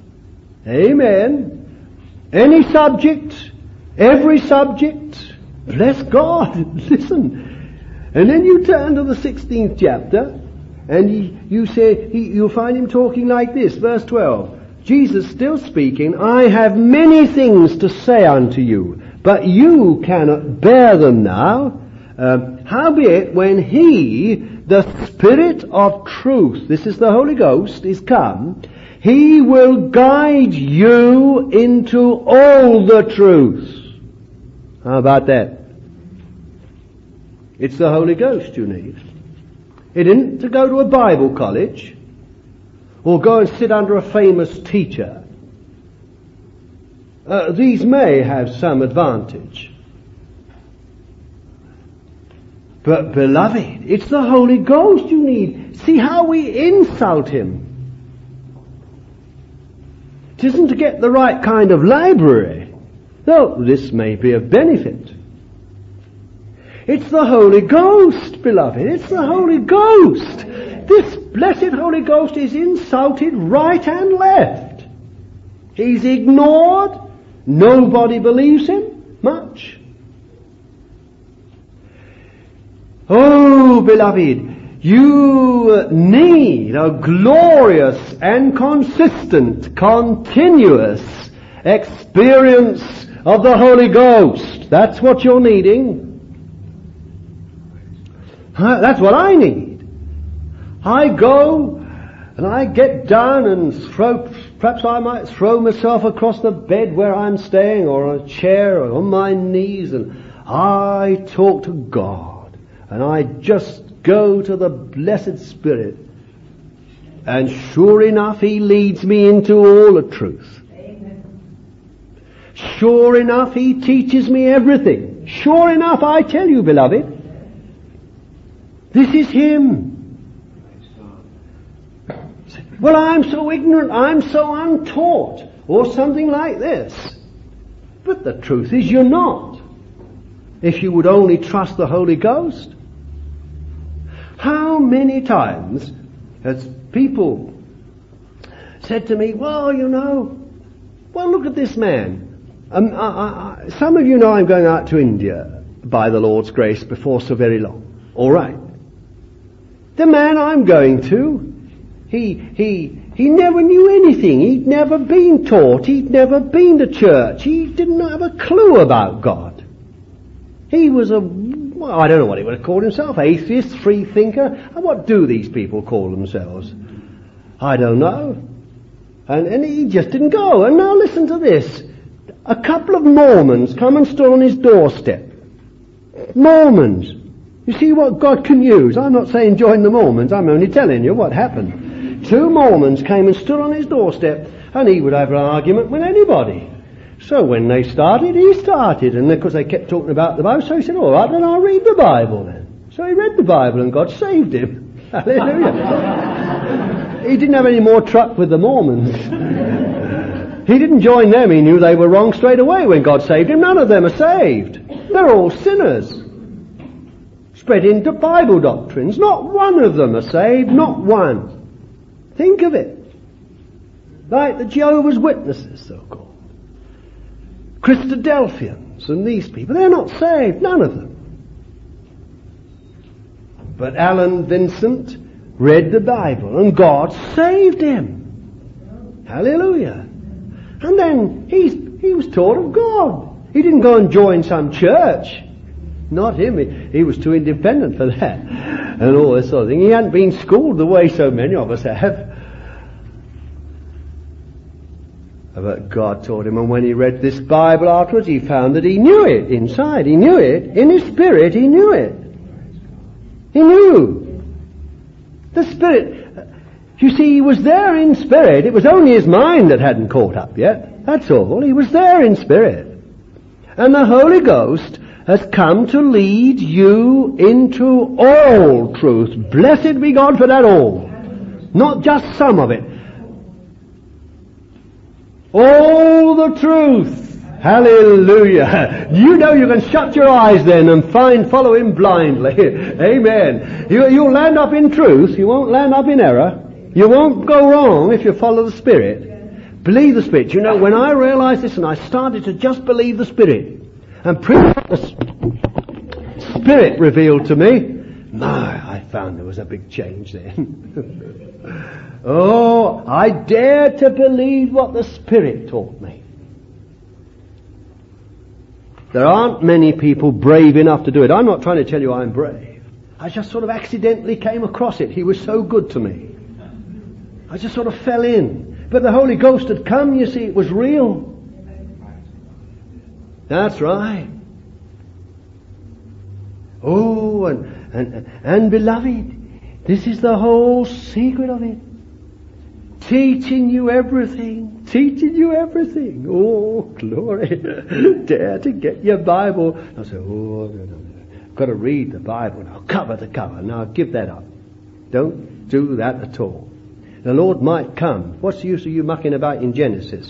Amen. Any subject, every subject. Bless God. Listen. And then you turn to the 16th chapter, and you'll find him talking like this, verse 12. Jesus still speaking, I have many things to say unto you, but you cannot bear them now. Howbeit, when He, the Spirit of truth, this is the Holy Ghost, is come, He will guide you into all the truth. How about that? It's the Holy Ghost you need. It isn't to go to a Bible college or go and sit under a famous teacher. These may have some advantage. But beloved, it's the Holy Ghost you need. See how we insult Him. It isn't to get the right kind of library, though this may be of benefit. It's the Holy Ghost, beloved. It's the Holy Ghost. This blessed Holy Ghost is insulted right and left. He's ignored. Nobody believes Him much. Oh, beloved, you need a glorious and consistent, continuous experience of the Holy Ghost. That's what you're needing. That's what I need. I go and I get down and perhaps I might throw myself across the bed where I'm staying or on a chair or on my knees, and I talk to God. And I just go to the blessed Spirit. And sure enough, He leads me into all the truth. Amen. Sure enough, He teaches me everything. Sure enough, I tell you, beloved, this is Him. Well, I'm so ignorant, I'm so untaught, or something like this. But the truth is you're not. If you would only trust the Holy Ghost. How many times has people said to me, well, you know, well, look at this man. Some of you know I'm going out to India by the Lord's grace before so very long. All right. The man I'm going to, he never knew anything. He'd never been taught. He'd never been to church. He didn't have a clue about God. He was I don't know what he would have called himself, atheist, free thinker. And what do these people call themselves? I don't know. And he just didn't go. And now listen to this. A couple of Mormons come and stood on his doorstep. Mormons. You see what God can use. I'm not saying join the Mormons. I'm only telling you what happened. 2 Mormons came and stood on his doorstep, and he would have an argument with anybody. So when they started, he started. And of course they kept talking about the Bible, so he said, all right, then I'll read the Bible then. So he read the Bible and God saved him. Hallelujah. He didn't have any more truck with the Mormons. He didn't join them. He knew they were wrong straight away when God saved him. None of them are saved. They're all sinners. Spread into Bible doctrines. Not one of them are saved. Not one. Think of it. Like the Jehovah's Witnesses, so-called. Christadelphians and these people. They're not saved. None of them. But Alan Vincent read the Bible and God saved him. Hallelujah. And then he was taught of God. He didn't go and join some church. Not him. He was too independent for that. And all this sort of thing. He hadn't been schooled the way so many of us have. But God taught him, and when he read this Bible afterwards, he found that he knew it inside. He knew it. In his spirit, he knew it. He knew. The Spirit. You see, he was there in spirit. It was only his mind that hadn't caught up yet. That's all. He was there in spirit. And the Holy Ghost has come to lead you into all truth. Blessed be God for that all. Not just some of it. All the truth. Hallelujah. You know you can shut your eyes then and follow him blindly. Amen. You'll land up in truth. You won't land up in error. You won't go wrong if you follow the Spirit. Believe the Spirit. You know, when I realized this and I started to just believe the Spirit and pretty much the Spirit revealed to me, I found there was a big change then. Oh, I dared to believe what the Spirit taught me. There aren't many people brave enough to do it. I'm not trying to tell you I'm brave. I just sort of accidentally came across it. He was so good to me. I just sort of fell in. But the Holy Ghost had come, you see, it was real. That's right. Oh, and beloved, this is the whole secret of it. Teaching you everything. Teaching you everything. Oh, glory. Dare to get your Bible. I say, I've got to read the Bible now, cover to cover. Now, give that up. Don't do that at all. The Lord might come. What's the use of you mucking about in Genesis?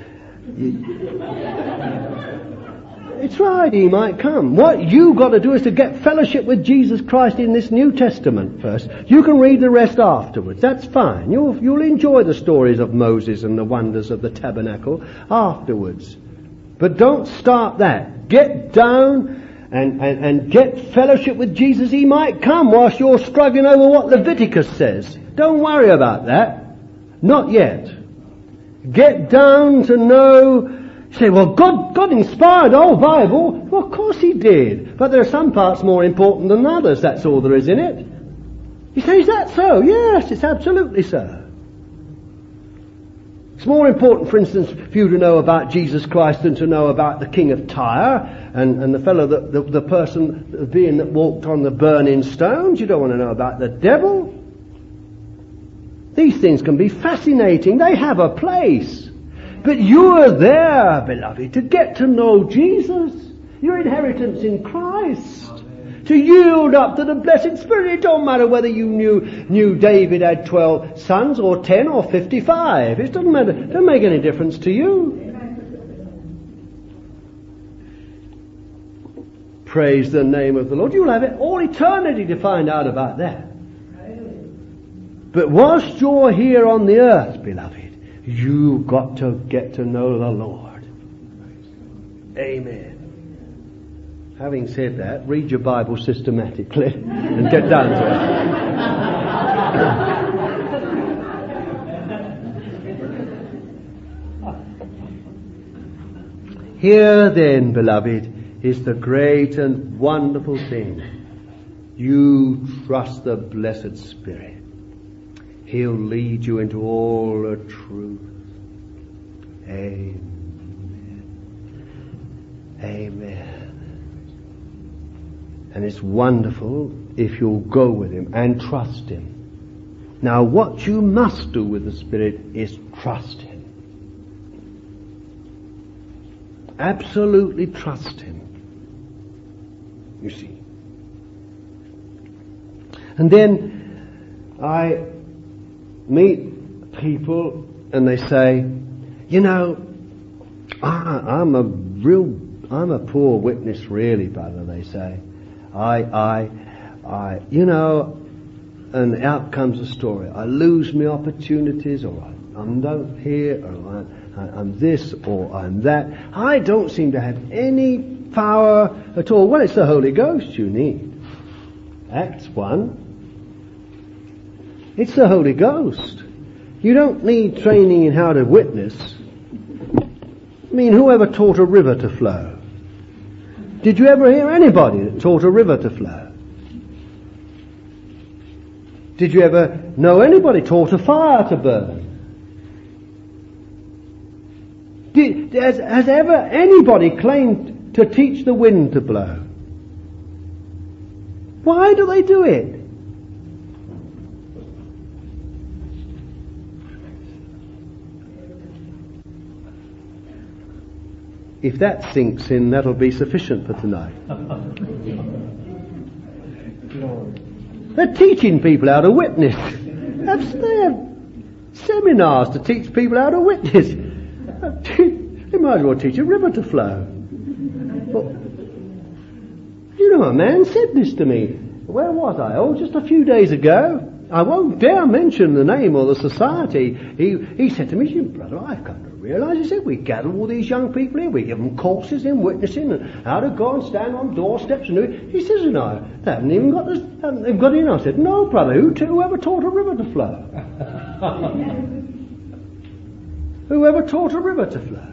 It's right, he might come. What you've got to do is to get fellowship with Jesus Christ in this New Testament first. You can read the rest afterwards. That's fine. You'll enjoy the stories of Moses and the wonders of the tabernacle afterwards. But don't start that. Get down and get fellowship with Jesus. He might come whilst you're struggling over what Leviticus says. Don't worry about that. Not yet. Get down to know. You say, well, God inspired the whole Bible. Well, of course he did. But there are some parts more important than others. That's all there is in it. You say, is that so? Yes, it's absolutely so. It's more important, for instance, for you to know about Jesus Christ than to know about the king of Tyre and the fellow, the person, the being that walked on the burning stones. You don't want to know about the devil. These things can be fascinating. They have a place. But you are there, beloved, to get to know Jesus. Your inheritance in Christ. To yield up to the blessed Spirit. It don't matter whether you knew David had 12 sons or 10 or 55. It doesn't matter. It doesn't make any difference to you. Praise the name of the Lord. You'll have it all eternity to find out about that. But whilst you're here on the earth, beloved, you've got to get to know the Lord. Amen. Having said that, read your Bible systematically and get down to it. Here then, beloved, is the great and wonderful thing. You trust the blessed Spirit. He'll lead you into all the truth. Amen. Amen. And it's wonderful if you'll go with Him and trust Him. Now what you must do with the Spirit is trust Him. Absolutely trust Him. You see. And then I meet people and they say, you know, I'm a poor witness really, brother, they say. You know, and out comes the story. I lose my opportunities, or I'm not here, or I'm this, or I'm that. I don't seem to have any power at all. Well, it's the Holy Ghost you need. Acts 1. It's the Holy Ghost. You don't need training in how to witness. I mean, whoever taught a river to flow? Did you ever hear anybody that taught a river to flow? Did you ever know anybody taught a fire to burn? Has ever anybody claimed to teach the wind to blow? Why do they do it? If that sinks in, that'll be sufficient for tonight. They're teaching people how to witness. They have seminars to teach people how to witness. They might as well teach a river to flow. But, you know, a man said this to me. Where was I? Oh, just a few days ago. I won't dare mention the name or the society. He said to me, brother, I've come to realise, he said, we gather all these young people here, we give them courses in witnessing and how to go and stand on doorsteps and do it. He says, no, they haven't even got this, they've got it in. I said, no, brother, whoever taught a river to flow? Whoever taught a river to flow?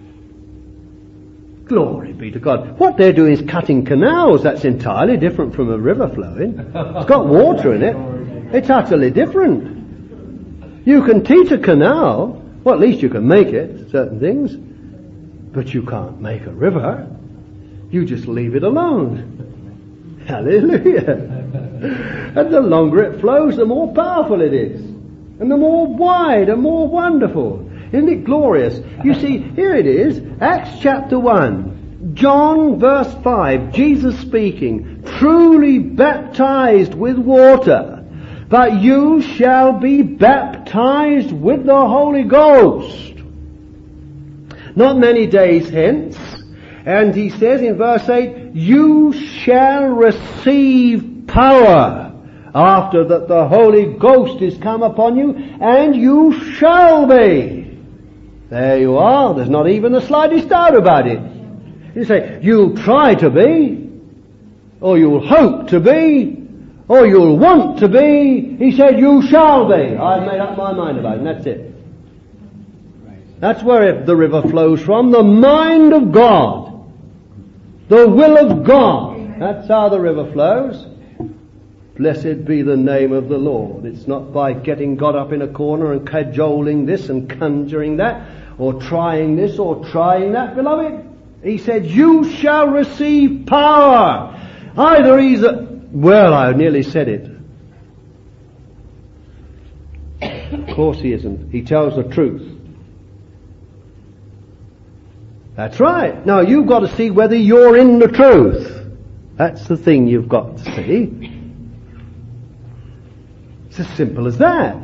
Glory be to God. What they're doing is cutting canals. That's entirely different from a river flowing. It's got water in it. It's utterly different. You can teach a canal. Well, at least you can make it, certain things. But you can't make a river. You just leave it alone. Hallelujah. And the longer it flows, the more powerful it is. And the more wide and more wonderful. Isn't it glorious? You see, here it is, Acts chapter 1, John verse 5, Jesus speaking, truly baptized with water, but you shall be baptized with the Holy Ghost. Not many days hence, and he says in verse 8, you shall receive power after that the Holy Ghost is come upon you, and you shall be. There you are. There's not even the slightest doubt about it. You say, you'll try to be, or you'll hope to be, or you'll want to be. He said, you shall be. I've made up my mind about it, and that's it. That's where the river flows from. The mind of God. The will of God. That's how the river flows. Blessed be the name of the Lord. It's not by getting God up in a corner and cajoling this and conjuring that, or trying this or trying that, beloved. He said, you shall receive power. Either he's well, I nearly said it. Of course he isn't. He tells the truth. That's right. Now you've got to see whether you're in the truth. That's the thing you've got to see. It's as simple as that.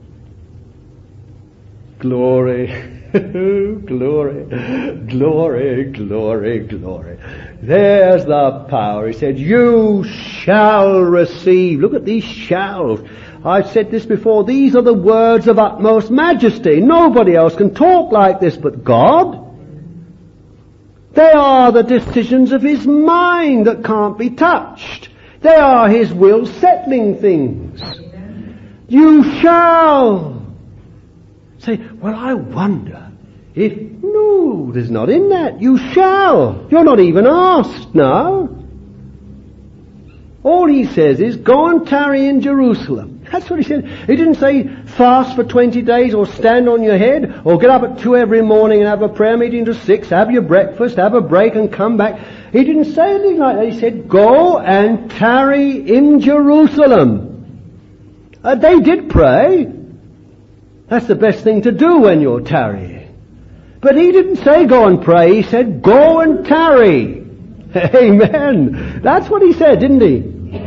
Glory. Glory, glory, glory, glory. There's the power. He said, you shall receive. Look at these shalls. I've said this before. These are the words of utmost majesty. Nobody else can talk like this but God. They are the decisions of His mind that can't be touched. They are His will settling things. You shall. Say, well, I wonder if... No, there's not in that. You shall. You're not even asked now. All He says is, go and tarry in Jerusalem. That's what he said. He didn't say fast for 20 days or stand on your head or get up at 2 every morning and have a prayer meeting to 6, have your breakfast, have a break and come back. He didn't say anything like that. He said, go and tarry in Jerusalem. They did pray. That's the best thing to do when you're tarrying. But he didn't say go and pray. He said, go and tarry. Amen. That's what he said, didn't he?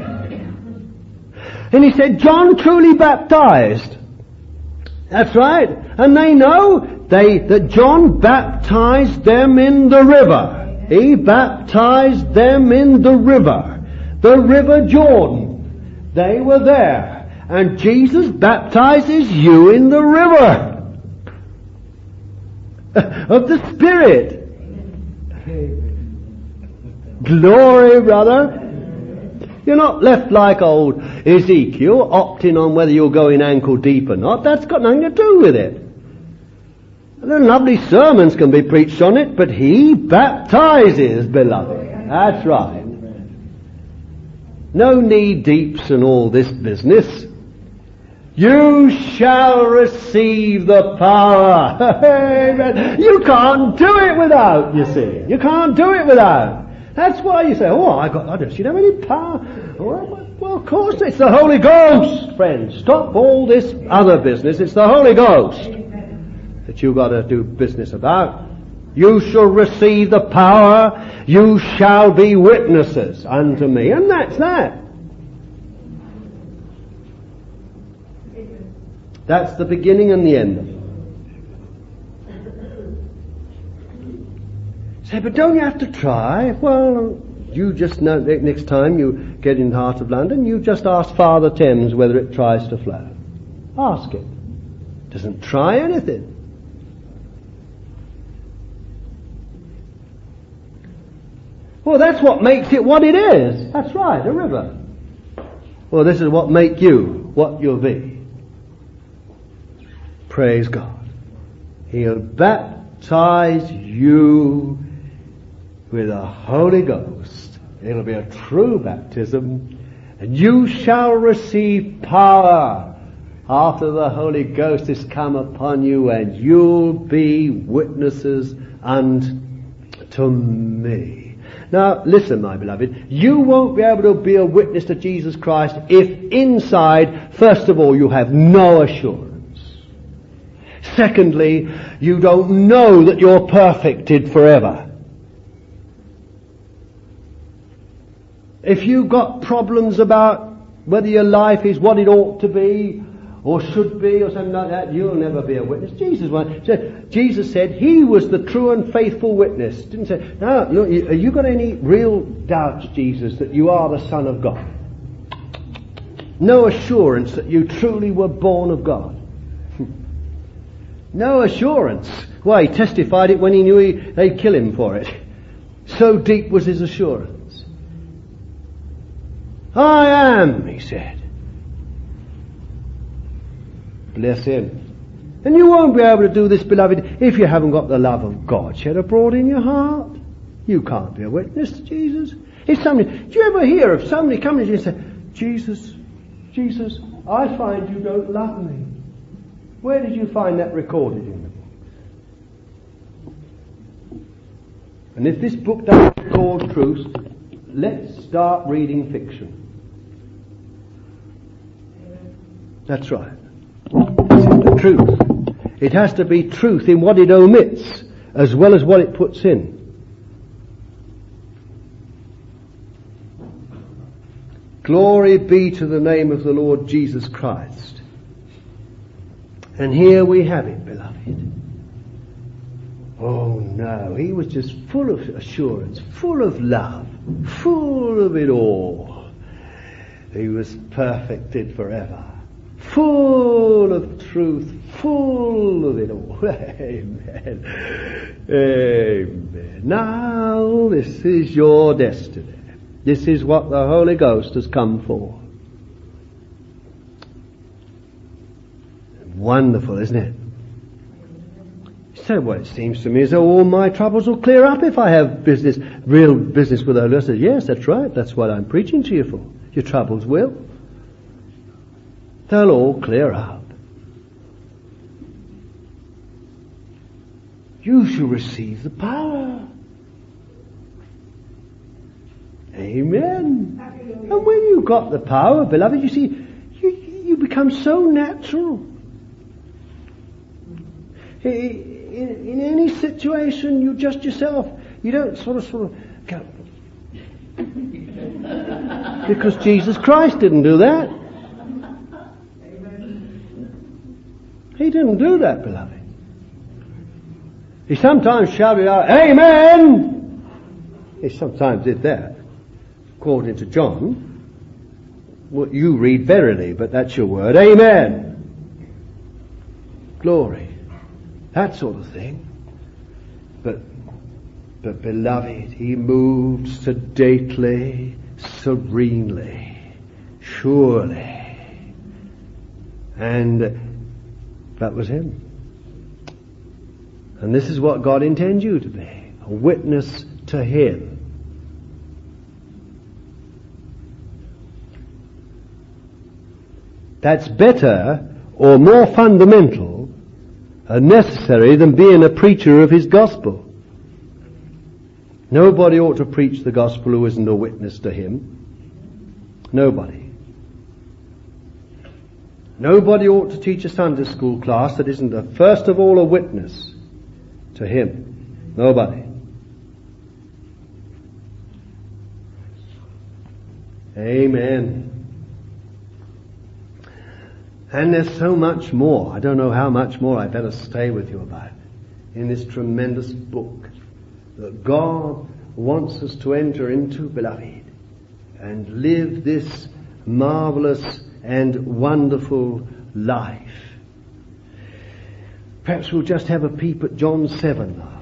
And he said, John truly baptized. That's right. And they know that John baptized them in the river. He baptized them in the River Jordan. They were there. And Jesus baptizes you in the river of the Spirit. Glory, brother. You're not left like old Ezekiel, opting on whether you're going ankle deep or not. That's got nothing to do with it. The lovely sermons can be preached on it, but he baptizes, beloved. That's right. No knee deeps and all this business. You shall receive the power. Amen. You can't do it without, you see. You can't do it without. That's why you say, I don't see have any power. Well, of course it's the Holy Ghost, friends. Stop all this other business. It's the Holy Ghost that you've got to do business about. You shall receive the power. You shall be witnesses unto me. And that's that. That's the beginning and the end of it. Say, but don't you have to try? Well, you just know, next time you get in the heart of London, you just ask Father Thames whether it tries to flow. Ask it. Doesn't try anything. Well, that's what makes it what it is. That's right, a river. Well, this is what make you what you'll be. Praise God. He'll baptize you with the Holy Ghost. It'll be a true baptism. And you shall receive power after the Holy Ghost has come upon you, and you'll be witnesses unto me. Now, listen, my beloved, you won't be able to be a witness to Jesus Christ if inside, first of all, you have no assurance. Secondly, you don't know that you're perfected forever. If you've got problems about whether your life is what it ought to be, or should be, or something like that, you'll never be a witness. Jesus said he was the true and faithful witness. Didn't say, now, have you got any real doubts, Jesus, that you are the Son of God? No assurance that you truly were born of God. No assurance. Well, he testified it when he knew they'd kill him for it. So deep was his assurance. I am, he said. Bless him. And you won't be able to do this, beloved, if you haven't got the love of God shed abroad in your heart. You can't be a witness to Jesus. If somebody, do you ever hear of somebody coming to you and say, Jesus, I find you don't love me. Where did you find that recorded in the book? And if this book doesn't record truth, let's start reading fiction. That's right. The truth. It has to be truth in what it omits as well as what it puts in. Glory be to the name of the Lord Jesus Christ. And here we have it, beloved. Oh no, he was just full of assurance, full of love, full of it all. He was perfected forever. Full of truth, full of it all. Amen. Amen. Now, this is your destiny. This is what the Holy Ghost has come for. Wonderful, isn't it? So, well, it seems to me as though all my troubles will clear up if I have business, real business with the Holy Ghost. Yes, that's right. That's what I'm preaching to you for. Your troubles will. They'll all clear up. You shall receive the power. Amen. And when you've got the power, beloved, you see, you become so natural. In any situation, you just yourself. You don't sort of go. Because Jesus Christ didn't do that. He didn't do that, beloved. He sometimes shouted out, Amen! He sometimes did that. According to John, well, you read verily, but that's your word. Amen! Glory. That sort of thing. But beloved, he moved sedately, serenely, surely. And that was him. And this is what God intends you to be, a witness to him. That's better or more fundamental and necessary than being a preacher of his gospel. Nobody ought to preach the gospel who isn't a witness to him. Nobody. Nobody ought to teach a Sunday school class that isn't first of all a witness to him. Nobody. Amen. And there's so much more. I don't know how much more I better stay with you about in this tremendous book that God wants us to enter into, beloved, and live this marvelous and wonderful life. Perhaps we'll just have a peep at John 7 now.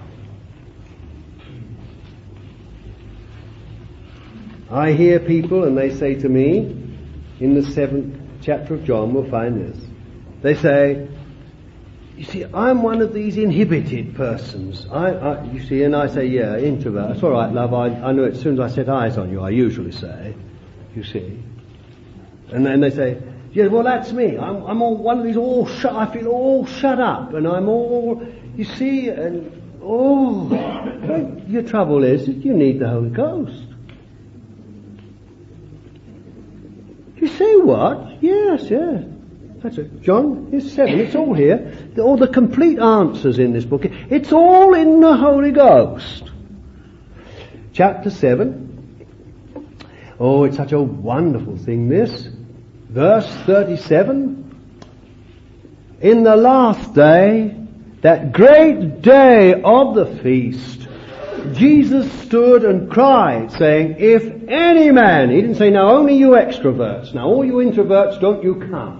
I hear people and they say to me, in the 7th chapter of John, we'll find this. They say, you see, I'm one of these inhibited persons. You see, and I say, yeah, introvert. It's all right, love. I know it as soon as I set eyes on you, I usually say. You see. And then they say, yeah, well, that's me. I'm all one of these all shut. I feel all shut up, and I'm all, you see, and your trouble is that you need the Holy Ghost. You say what? Yes. That's it. John is 7. It's all here. All the complete answers in this book. It's all in the Holy Ghost. Chapter 7. Oh, it's such a wonderful thing, this. Verse 37. In the last day, that great day of the feast, Jesus stood and cried, saying, if any man, he didn't say, now only you extroverts, now all you introverts, don't you come.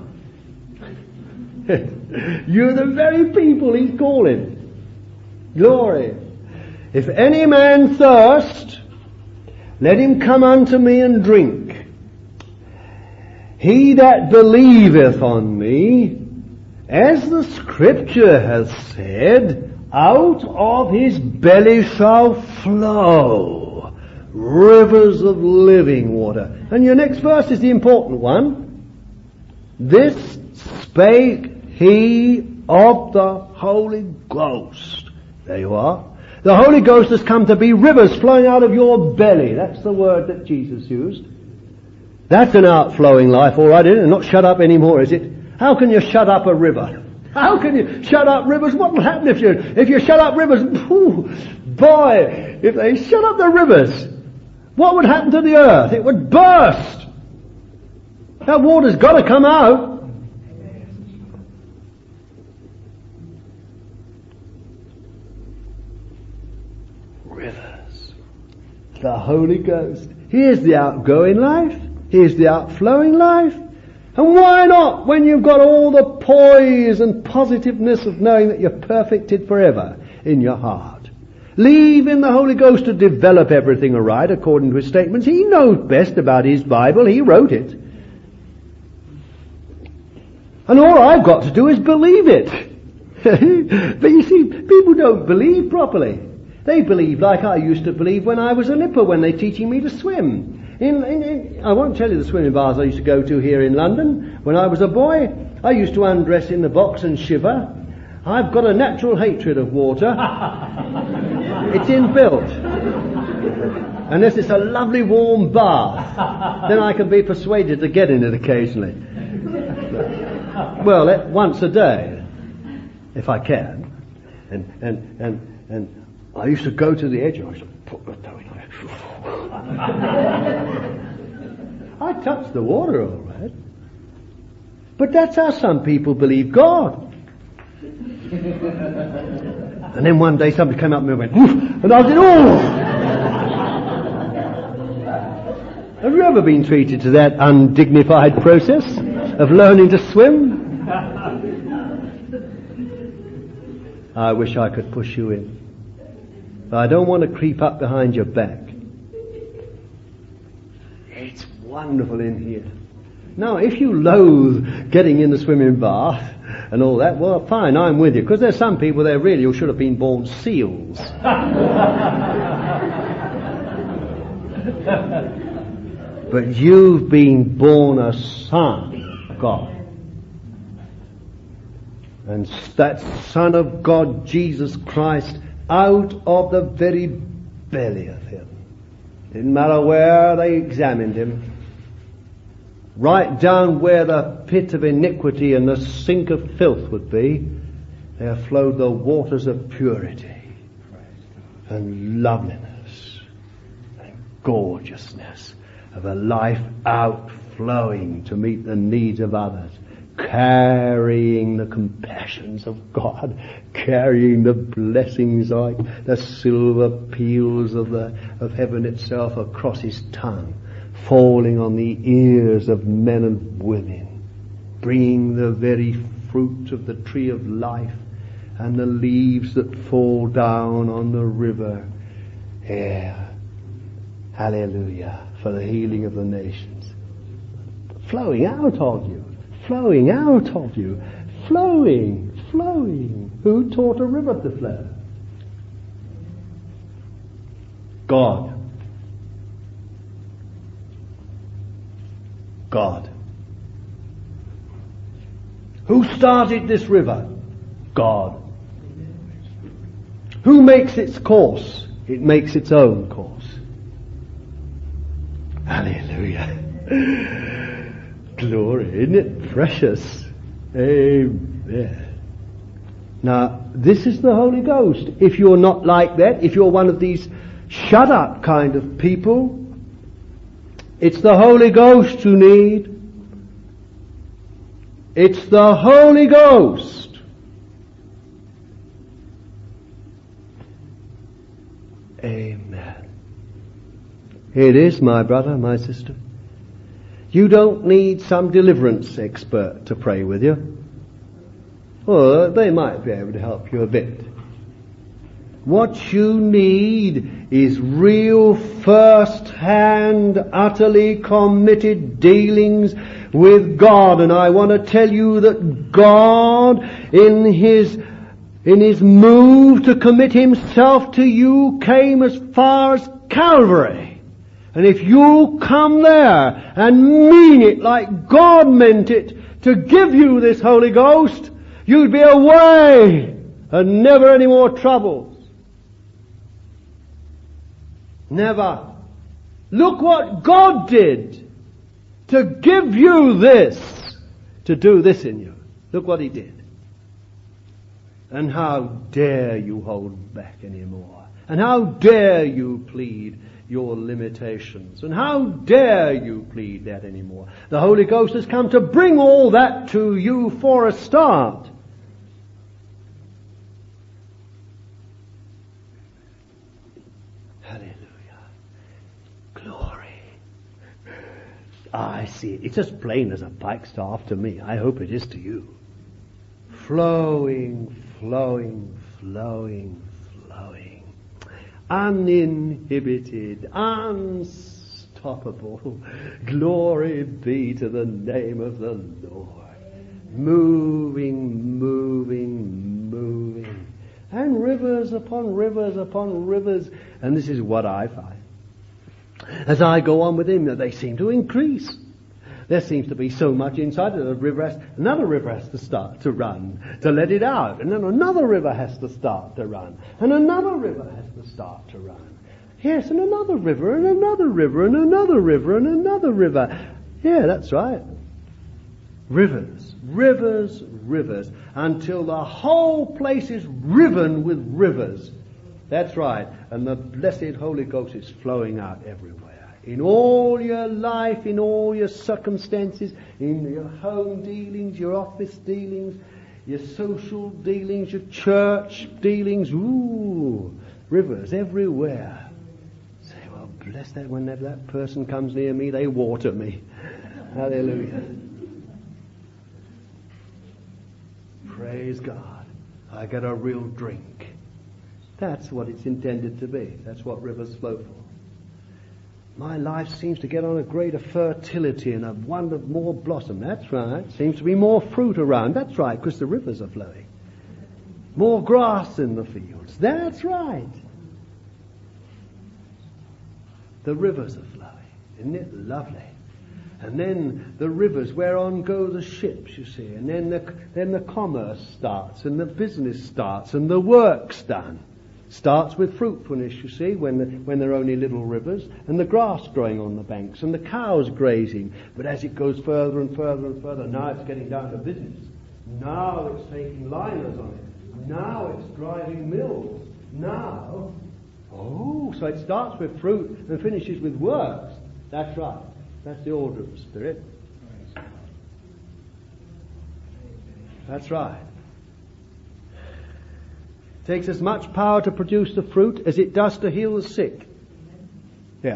You're the very people he's calling. Glory. If any man thirst, let him come unto me and drink. He that believeth on me, as the scripture has said, out of his belly shall flow rivers of living water. And your next verse is the important one. This spake he of the Holy Ghost. There you are. The Holy Ghost has come to be rivers flowing out of your belly. That's the word that Jesus used. That's an outflowing life, all right, isn't it? Not shut up anymore, is it? How can you shut up a river? How can you shut up rivers? What will happen if you shut up rivers? Boy, if they shut up the rivers, what would happen to the earth? It would burst. That water's got to come out. Rivers. The Holy Ghost. Here's the outgoing life. Here's the outflowing life. And why not, when you've got all the poise and positiveness of knowing that you're perfected forever in your heart? Leave in the Holy Ghost to develop everything aright according to his statements. He knows best about his Bible. He wrote it. And all I've got to do is believe it. But you see, people don't believe properly. They believe like I used to believe when I was a nipper, when they're teaching me to swim. I won't tell you the swimming baths I used to go to here in London. When I was a boy, I used to undress in the box and shiver. I've got a natural hatred of water. It's inbuilt. Unless it's a lovely warm bath, then I can be persuaded to get in it occasionally. Well, once a day, if I can. And I used to go to the edge and I used to put my toe in. I touched the water all right. But that's how some people believe God. And then one day somebody came up to me and went, "Oof," and I said, "Oh!" Have you ever been treated to that undignified process of learning to swim? I wish I could push you in. But I don't want to creep up behind your back. It's wonderful in here. Now, if you loathe getting in the swimming bath and all that, well, fine, I'm with you. Because there's some people there really who should have been born seals. But you've been born a son of God. And that Son of God, Jesus Christ, out of the very belly of him. Didn't matter where they examined him. Right down where the pit of iniquity and the sink of filth would be, there flowed the waters of purity and loveliness and gorgeousness of a life outflowing to meet the needs of others, carrying the compassions of God, carrying the blessings like the silver peals of heaven itself across his tongue, falling on the ears of men and women, bringing the very fruit of the tree of life and the leaves that fall down on the river here. Hallelujah, for the healing of the nations. Flowing out of you. Flowing out of you. Flowing. Who taught a river to flow? God. Who started this river? God. Who makes its course? It makes its own course. Hallelujah. Glory, isn't it precious? Amen. Now, this is the Holy Ghost. If you're not like that, if you're one of these shut up kind of people, it's the Holy Ghost you need. It's the Holy Ghost. Amen. It is, my brother, my sister. You don't need some deliverance expert to pray with you. Or they might be able to help you a bit. What you need is real first-hand, utterly committed dealings with God. And I want to tell you that God, in His move to commit Himself to you, came as far as Calvary. And if you come there and mean it like God meant it, to give you this Holy Ghost, you'd be away and never any more troubles. Never. Look what God did to give you this, to do this in you. Look what He did. And how dare you hold back anymore? And how dare you plead your limitations? And how dare you plead that anymore? The Holy Ghost has come to bring all that to you for a start. Hallelujah. Glory. I see it. It's as plain as a pikestaff to me. I hope it is to you. Flowing. Uninhibited, unstoppable. Glory be to the name of the Lord. Moving. And rivers upon rivers upon rivers. And this is what I find. As I go on with him, they seem to increase. There seems to be so much inside that another river has to start to run to let it out. And then another river has to start to run. And another river has to start to run. Yes, and another river, and another river, and another river, and another river. Yeah, that's right. Rivers, rivers, rivers, until the whole place is riven with rivers. That's right. And the blessed Holy Ghost is flowing out everywhere. In all your life, in all your circumstances, in your home dealings, your office dealings, your social dealings, your church dealings. Ooh, rivers everywhere. Say, well, bless that, whenever that person comes near me, they water me. Hallelujah. Praise God. I get a real drink. That's what it's intended to be. That's what rivers flow for. My life seems to get on a greater fertility and a wonder more blossom. That's right. Seems to be more fruit around. That's right, because the rivers are flowing. More grass in the fields. That's right. The rivers are flowing. Isn't it lovely? And then the rivers whereon go the ships, you see. And then the commerce starts, and the business starts, and the work's done. Starts with fruitfulness, you see, when there are only little rivers, and the grass growing on the banks, and the cows grazing. But as it goes further and further and further, now it's getting down to business. Now it's taking liners on it. Now it's driving mills. Now, so it starts with fruit and finishes with works. That's right. That's the order of the Spirit. That's right. It takes as much power to produce the fruit as it does to heal the sick. Yeah.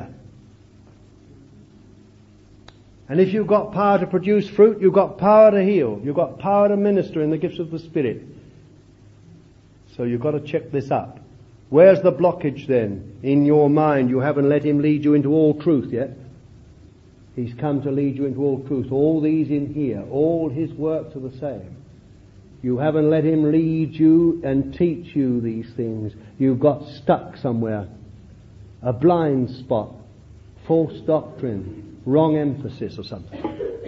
And if you've got power to produce fruit, you've got power to heal. You've got power to minister in the gifts of the Spirit. So you've got to check this up. Where's the blockage then? In your mind, you haven't let him lead you into all truth yet. He's come to lead you into all truth. All these in here, all his works are the same. You haven't let him lead you and teach you these things. You've got stuck somewhere. A blind spot, false doctrine, wrong emphasis or something.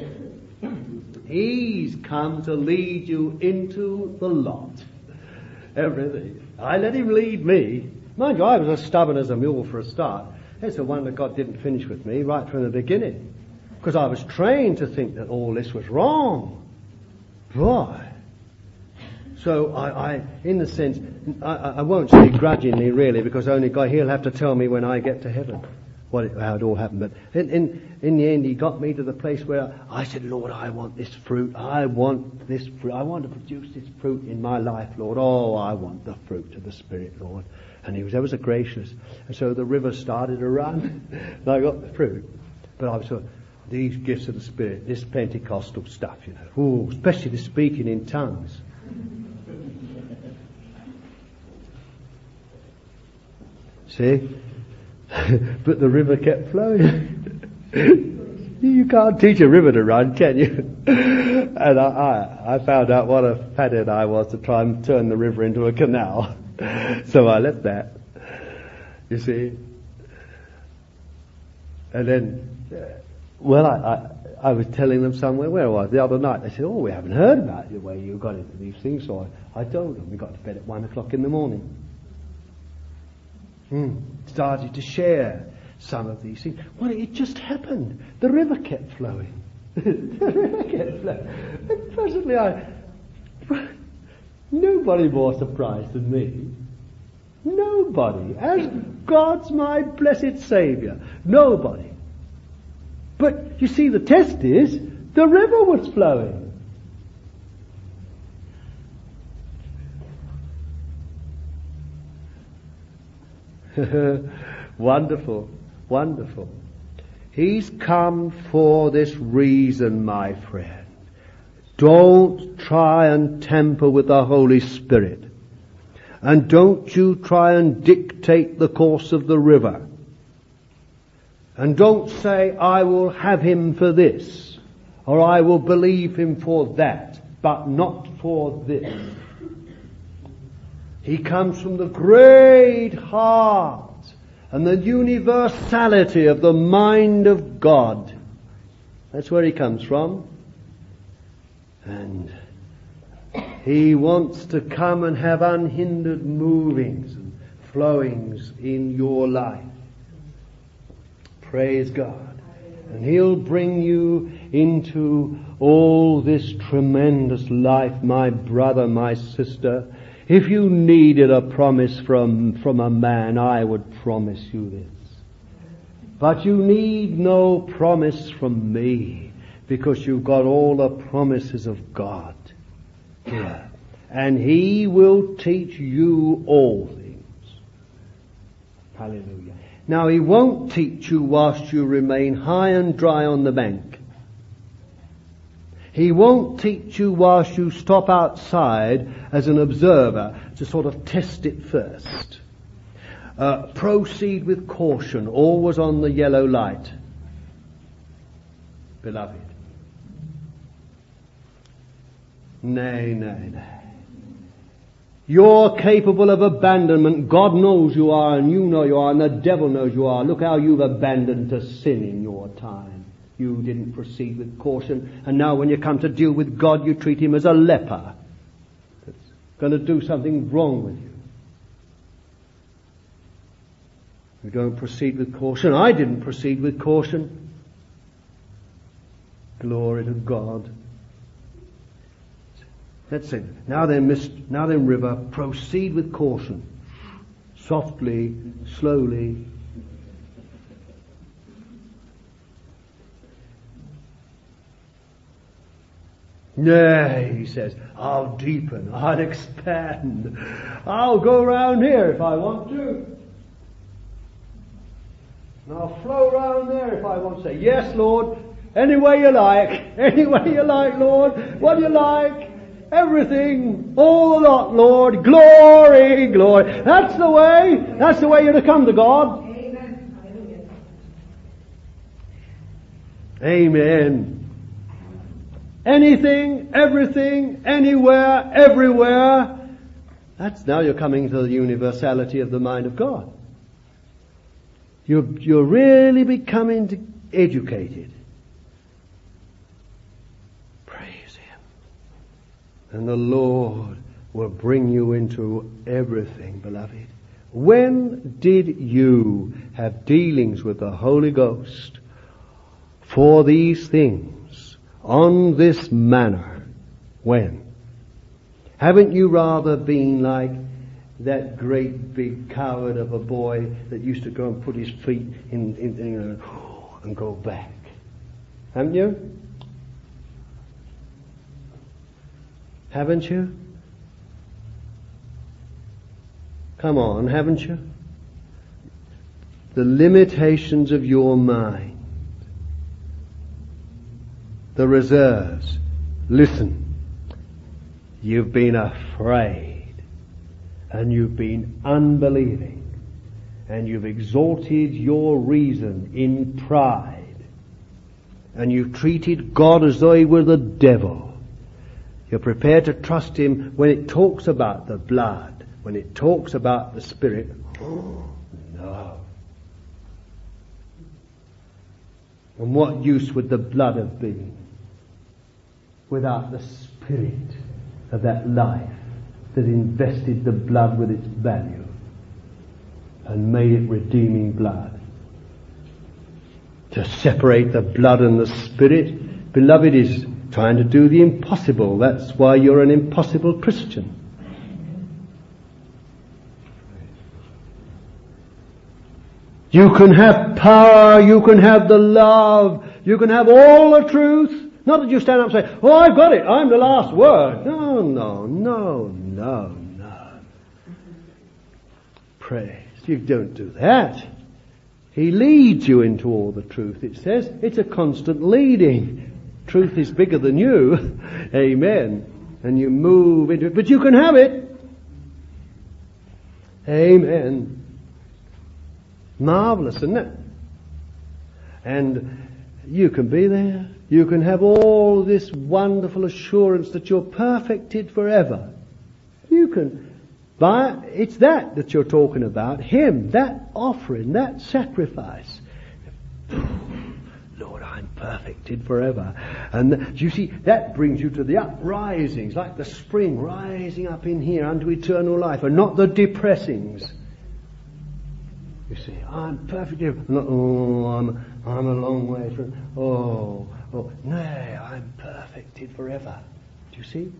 He's come to lead you into the lot. Everything. I let him lead me. Mind you, I was as stubborn as a mule for a start. It's a wonder God didn't finish with me right from the beginning. Because I was trained to think that all this was wrong. Boy. So I in a sense, I won't say grudgingly really, because only God, he'll have to tell me when I get to heaven how it all happened. But in the end, he got me to the place where I said, Lord, I want this fruit. I want this fruit. I want to produce this fruit in my life, Lord. Oh, I want the fruit of the Spirit, Lord. And he was ever so gracious. And so the river started to run, and I got the fruit. But I was sort of, these gifts of the Spirit, this Pentecostal stuff, you know. Ooh, especially the speaking in tongues. See? But the river kept flowing. You can't teach a river to run, can you? And I found out what a fathead I was to try and turn the river into a canal. So I left that. You see? And then, I was telling them somewhere, where was I? The other night, they said, we haven't heard about the way you got into these things. So I told them, we got to bed at 1 o'clock in the morning. Started to share some of these things. Well, it just happened. The river kept flowing. The river kept flowing. And presently nobody more surprised than me. Nobody. As God's my blessed Saviour. Nobody. But you see, the test is, the river was flowing. Wonderful, wonderful. He's come for this reason, my friend. Don't try and tamper with the Holy Spirit. And don't you try and dictate the course of the river. And don't say, I will have him for this, or I will believe him for that, but not for this. He comes from the great heart and the universality of the mind of God. That's where he comes from. And he wants to come and have unhindered movings and flowings in your life. Praise God. And he'll bring you into all this tremendous life, my brother, my sister. If you needed a promise from a man, I would promise you this. But you need no promise from me, because you've got all the promises of God here. And he will teach you all things. Hallelujah. Now, he won't teach you whilst you remain high and dry on the bank. He won't teach you whilst you stop outside as an observer to sort of test it first. Proceed with caution, always on the yellow light. Beloved. Nay, nay, nay. You're capable of abandonment. God knows you are, and you know you are, and the devil knows you are. Look how you've abandoned to sin in your time. You didn't proceed with caution, and now when you come to deal with God, you treat him as a leper that's going to do something wrong with you. You don't proceed with caution. I didn't proceed with caution. Glory to God. That's it. Now then, river, proceed with caution. Softly, slowly. Nay, he says, I'll deepen, I'll expand. I'll go round here if I want to. And I'll flow round there if I want to say, yes, Lord, any way you like, Lord, what do you like? Everything, all the lot, Lord, glory, glory. That's the way you're to come to God. Amen. Amen. Anything, everything, anywhere, everywhere. That's now you're coming to the universality of the mind of God. You're really becoming educated. And the Lord will bring you into everything, beloved. When did you have dealings with the Holy Ghost for these things on this manner? When? Haven't you rather been like that great big coward of a boy that used to go and put his feet in and go back? Haven't you? Haven't you? Come on, haven't you? The limitations of your mind. The reserves. Listen. You've been afraid. And you've been unbelieving. And you've exalted your reason in pride. And you've treated God as though he were the devil. You're prepared to trust him when it talks about the blood, when it talks about the Spirit. Oh, no. And what use would the blood have been without the Spirit of that life that invested the blood with its value and made it redeeming blood? To separate the blood and the Spirit, beloved, is trying to do the impossible. That's why you're an impossible Christian. You can have power, you can have the love, you can have all the truth. Not that you stand up and say, oh, I've got it, I'm the last word. No. Praise. You don't do that. He leads you into all the truth, it says. It's a constant leading. Truth is bigger than you. Amen. And you move into it. But you can have it. Amen. Marvelous, isn't it? And you can be there. You can have all this wonderful assurance that you're perfected forever. You can But it's that you're talking about. Him, that offering, that sacrifice. Lord, I'm perfected forever. And you see, that brings you to the uprisings, like the spring rising up in here unto eternal life, and not the depressings. You see, I'm perfected. Not, I'm a long way from. Nay, I'm perfected forever. Do you see?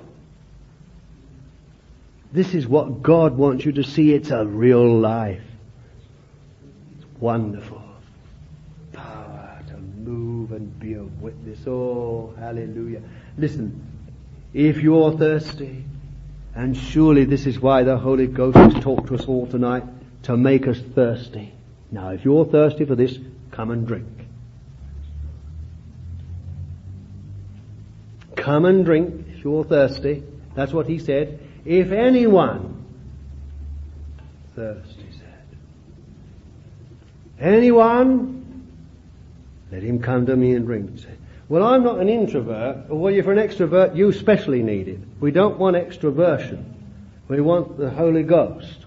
This is what God wants you to see. It's a real life. It's wonderful. Power to move and be a witness. Oh, hallelujah. Listen, if you're thirsty, and surely this is why the Holy Ghost has talked to us all tonight, to make us thirsty. Now, if you're thirsty for this, come and drink. Come and drink if you're thirsty. That's what he said. If anyone thirst, he said. Anyone, let him come to me and drink. He said, well, I'm not an introvert. Well, if you're an extrovert, you specially need it. We don't want extroversion. We want the Holy Ghost.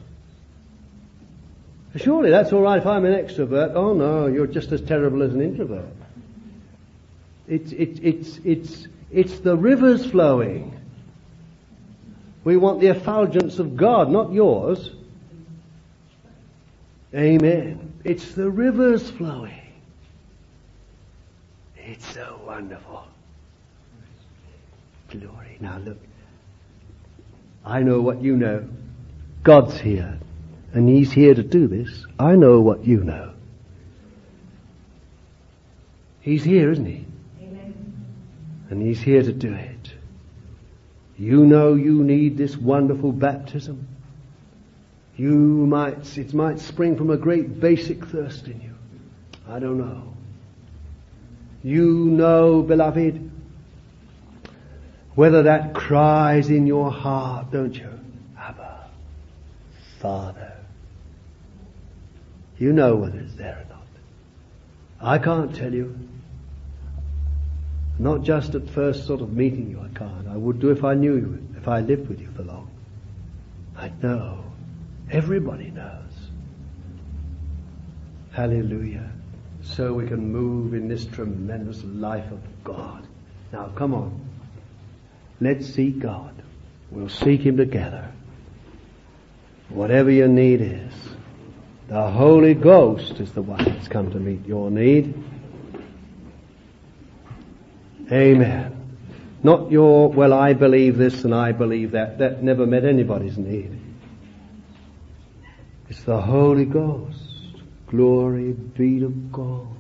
Surely that's all right if I'm an extrovert. Oh no, you're just as terrible as an introvert. It's the rivers flowing. We want the effulgence of God, not yours. Amen. It's the rivers flowing. It's so wonderful. Glory. Now look. I know what you know. God's here. And He's here to do this. I know what you know. He's here, isn't He? Amen. And He's here to do it. You know you need this wonderful baptism. It might spring from a great basic thirst in you. I don't know. You know, beloved, whether that cries in your heart, don't you? Abba, Father. You know whether it's there or not. I can't tell you. Not just at first sort of meeting you, I can't. I would do if I knew you, if I lived with you for long. I know. Everybody knows. Hallelujah. So we can move in this tremendous life of God. Now, come on. Let's seek God. We'll seek Him together. Whatever your need is, the Holy Ghost is the one that's come to meet your need. Amen. Not your, well, I believe this and I believe that. That never met anybody's need. It's the Holy Ghost. Glory be to God.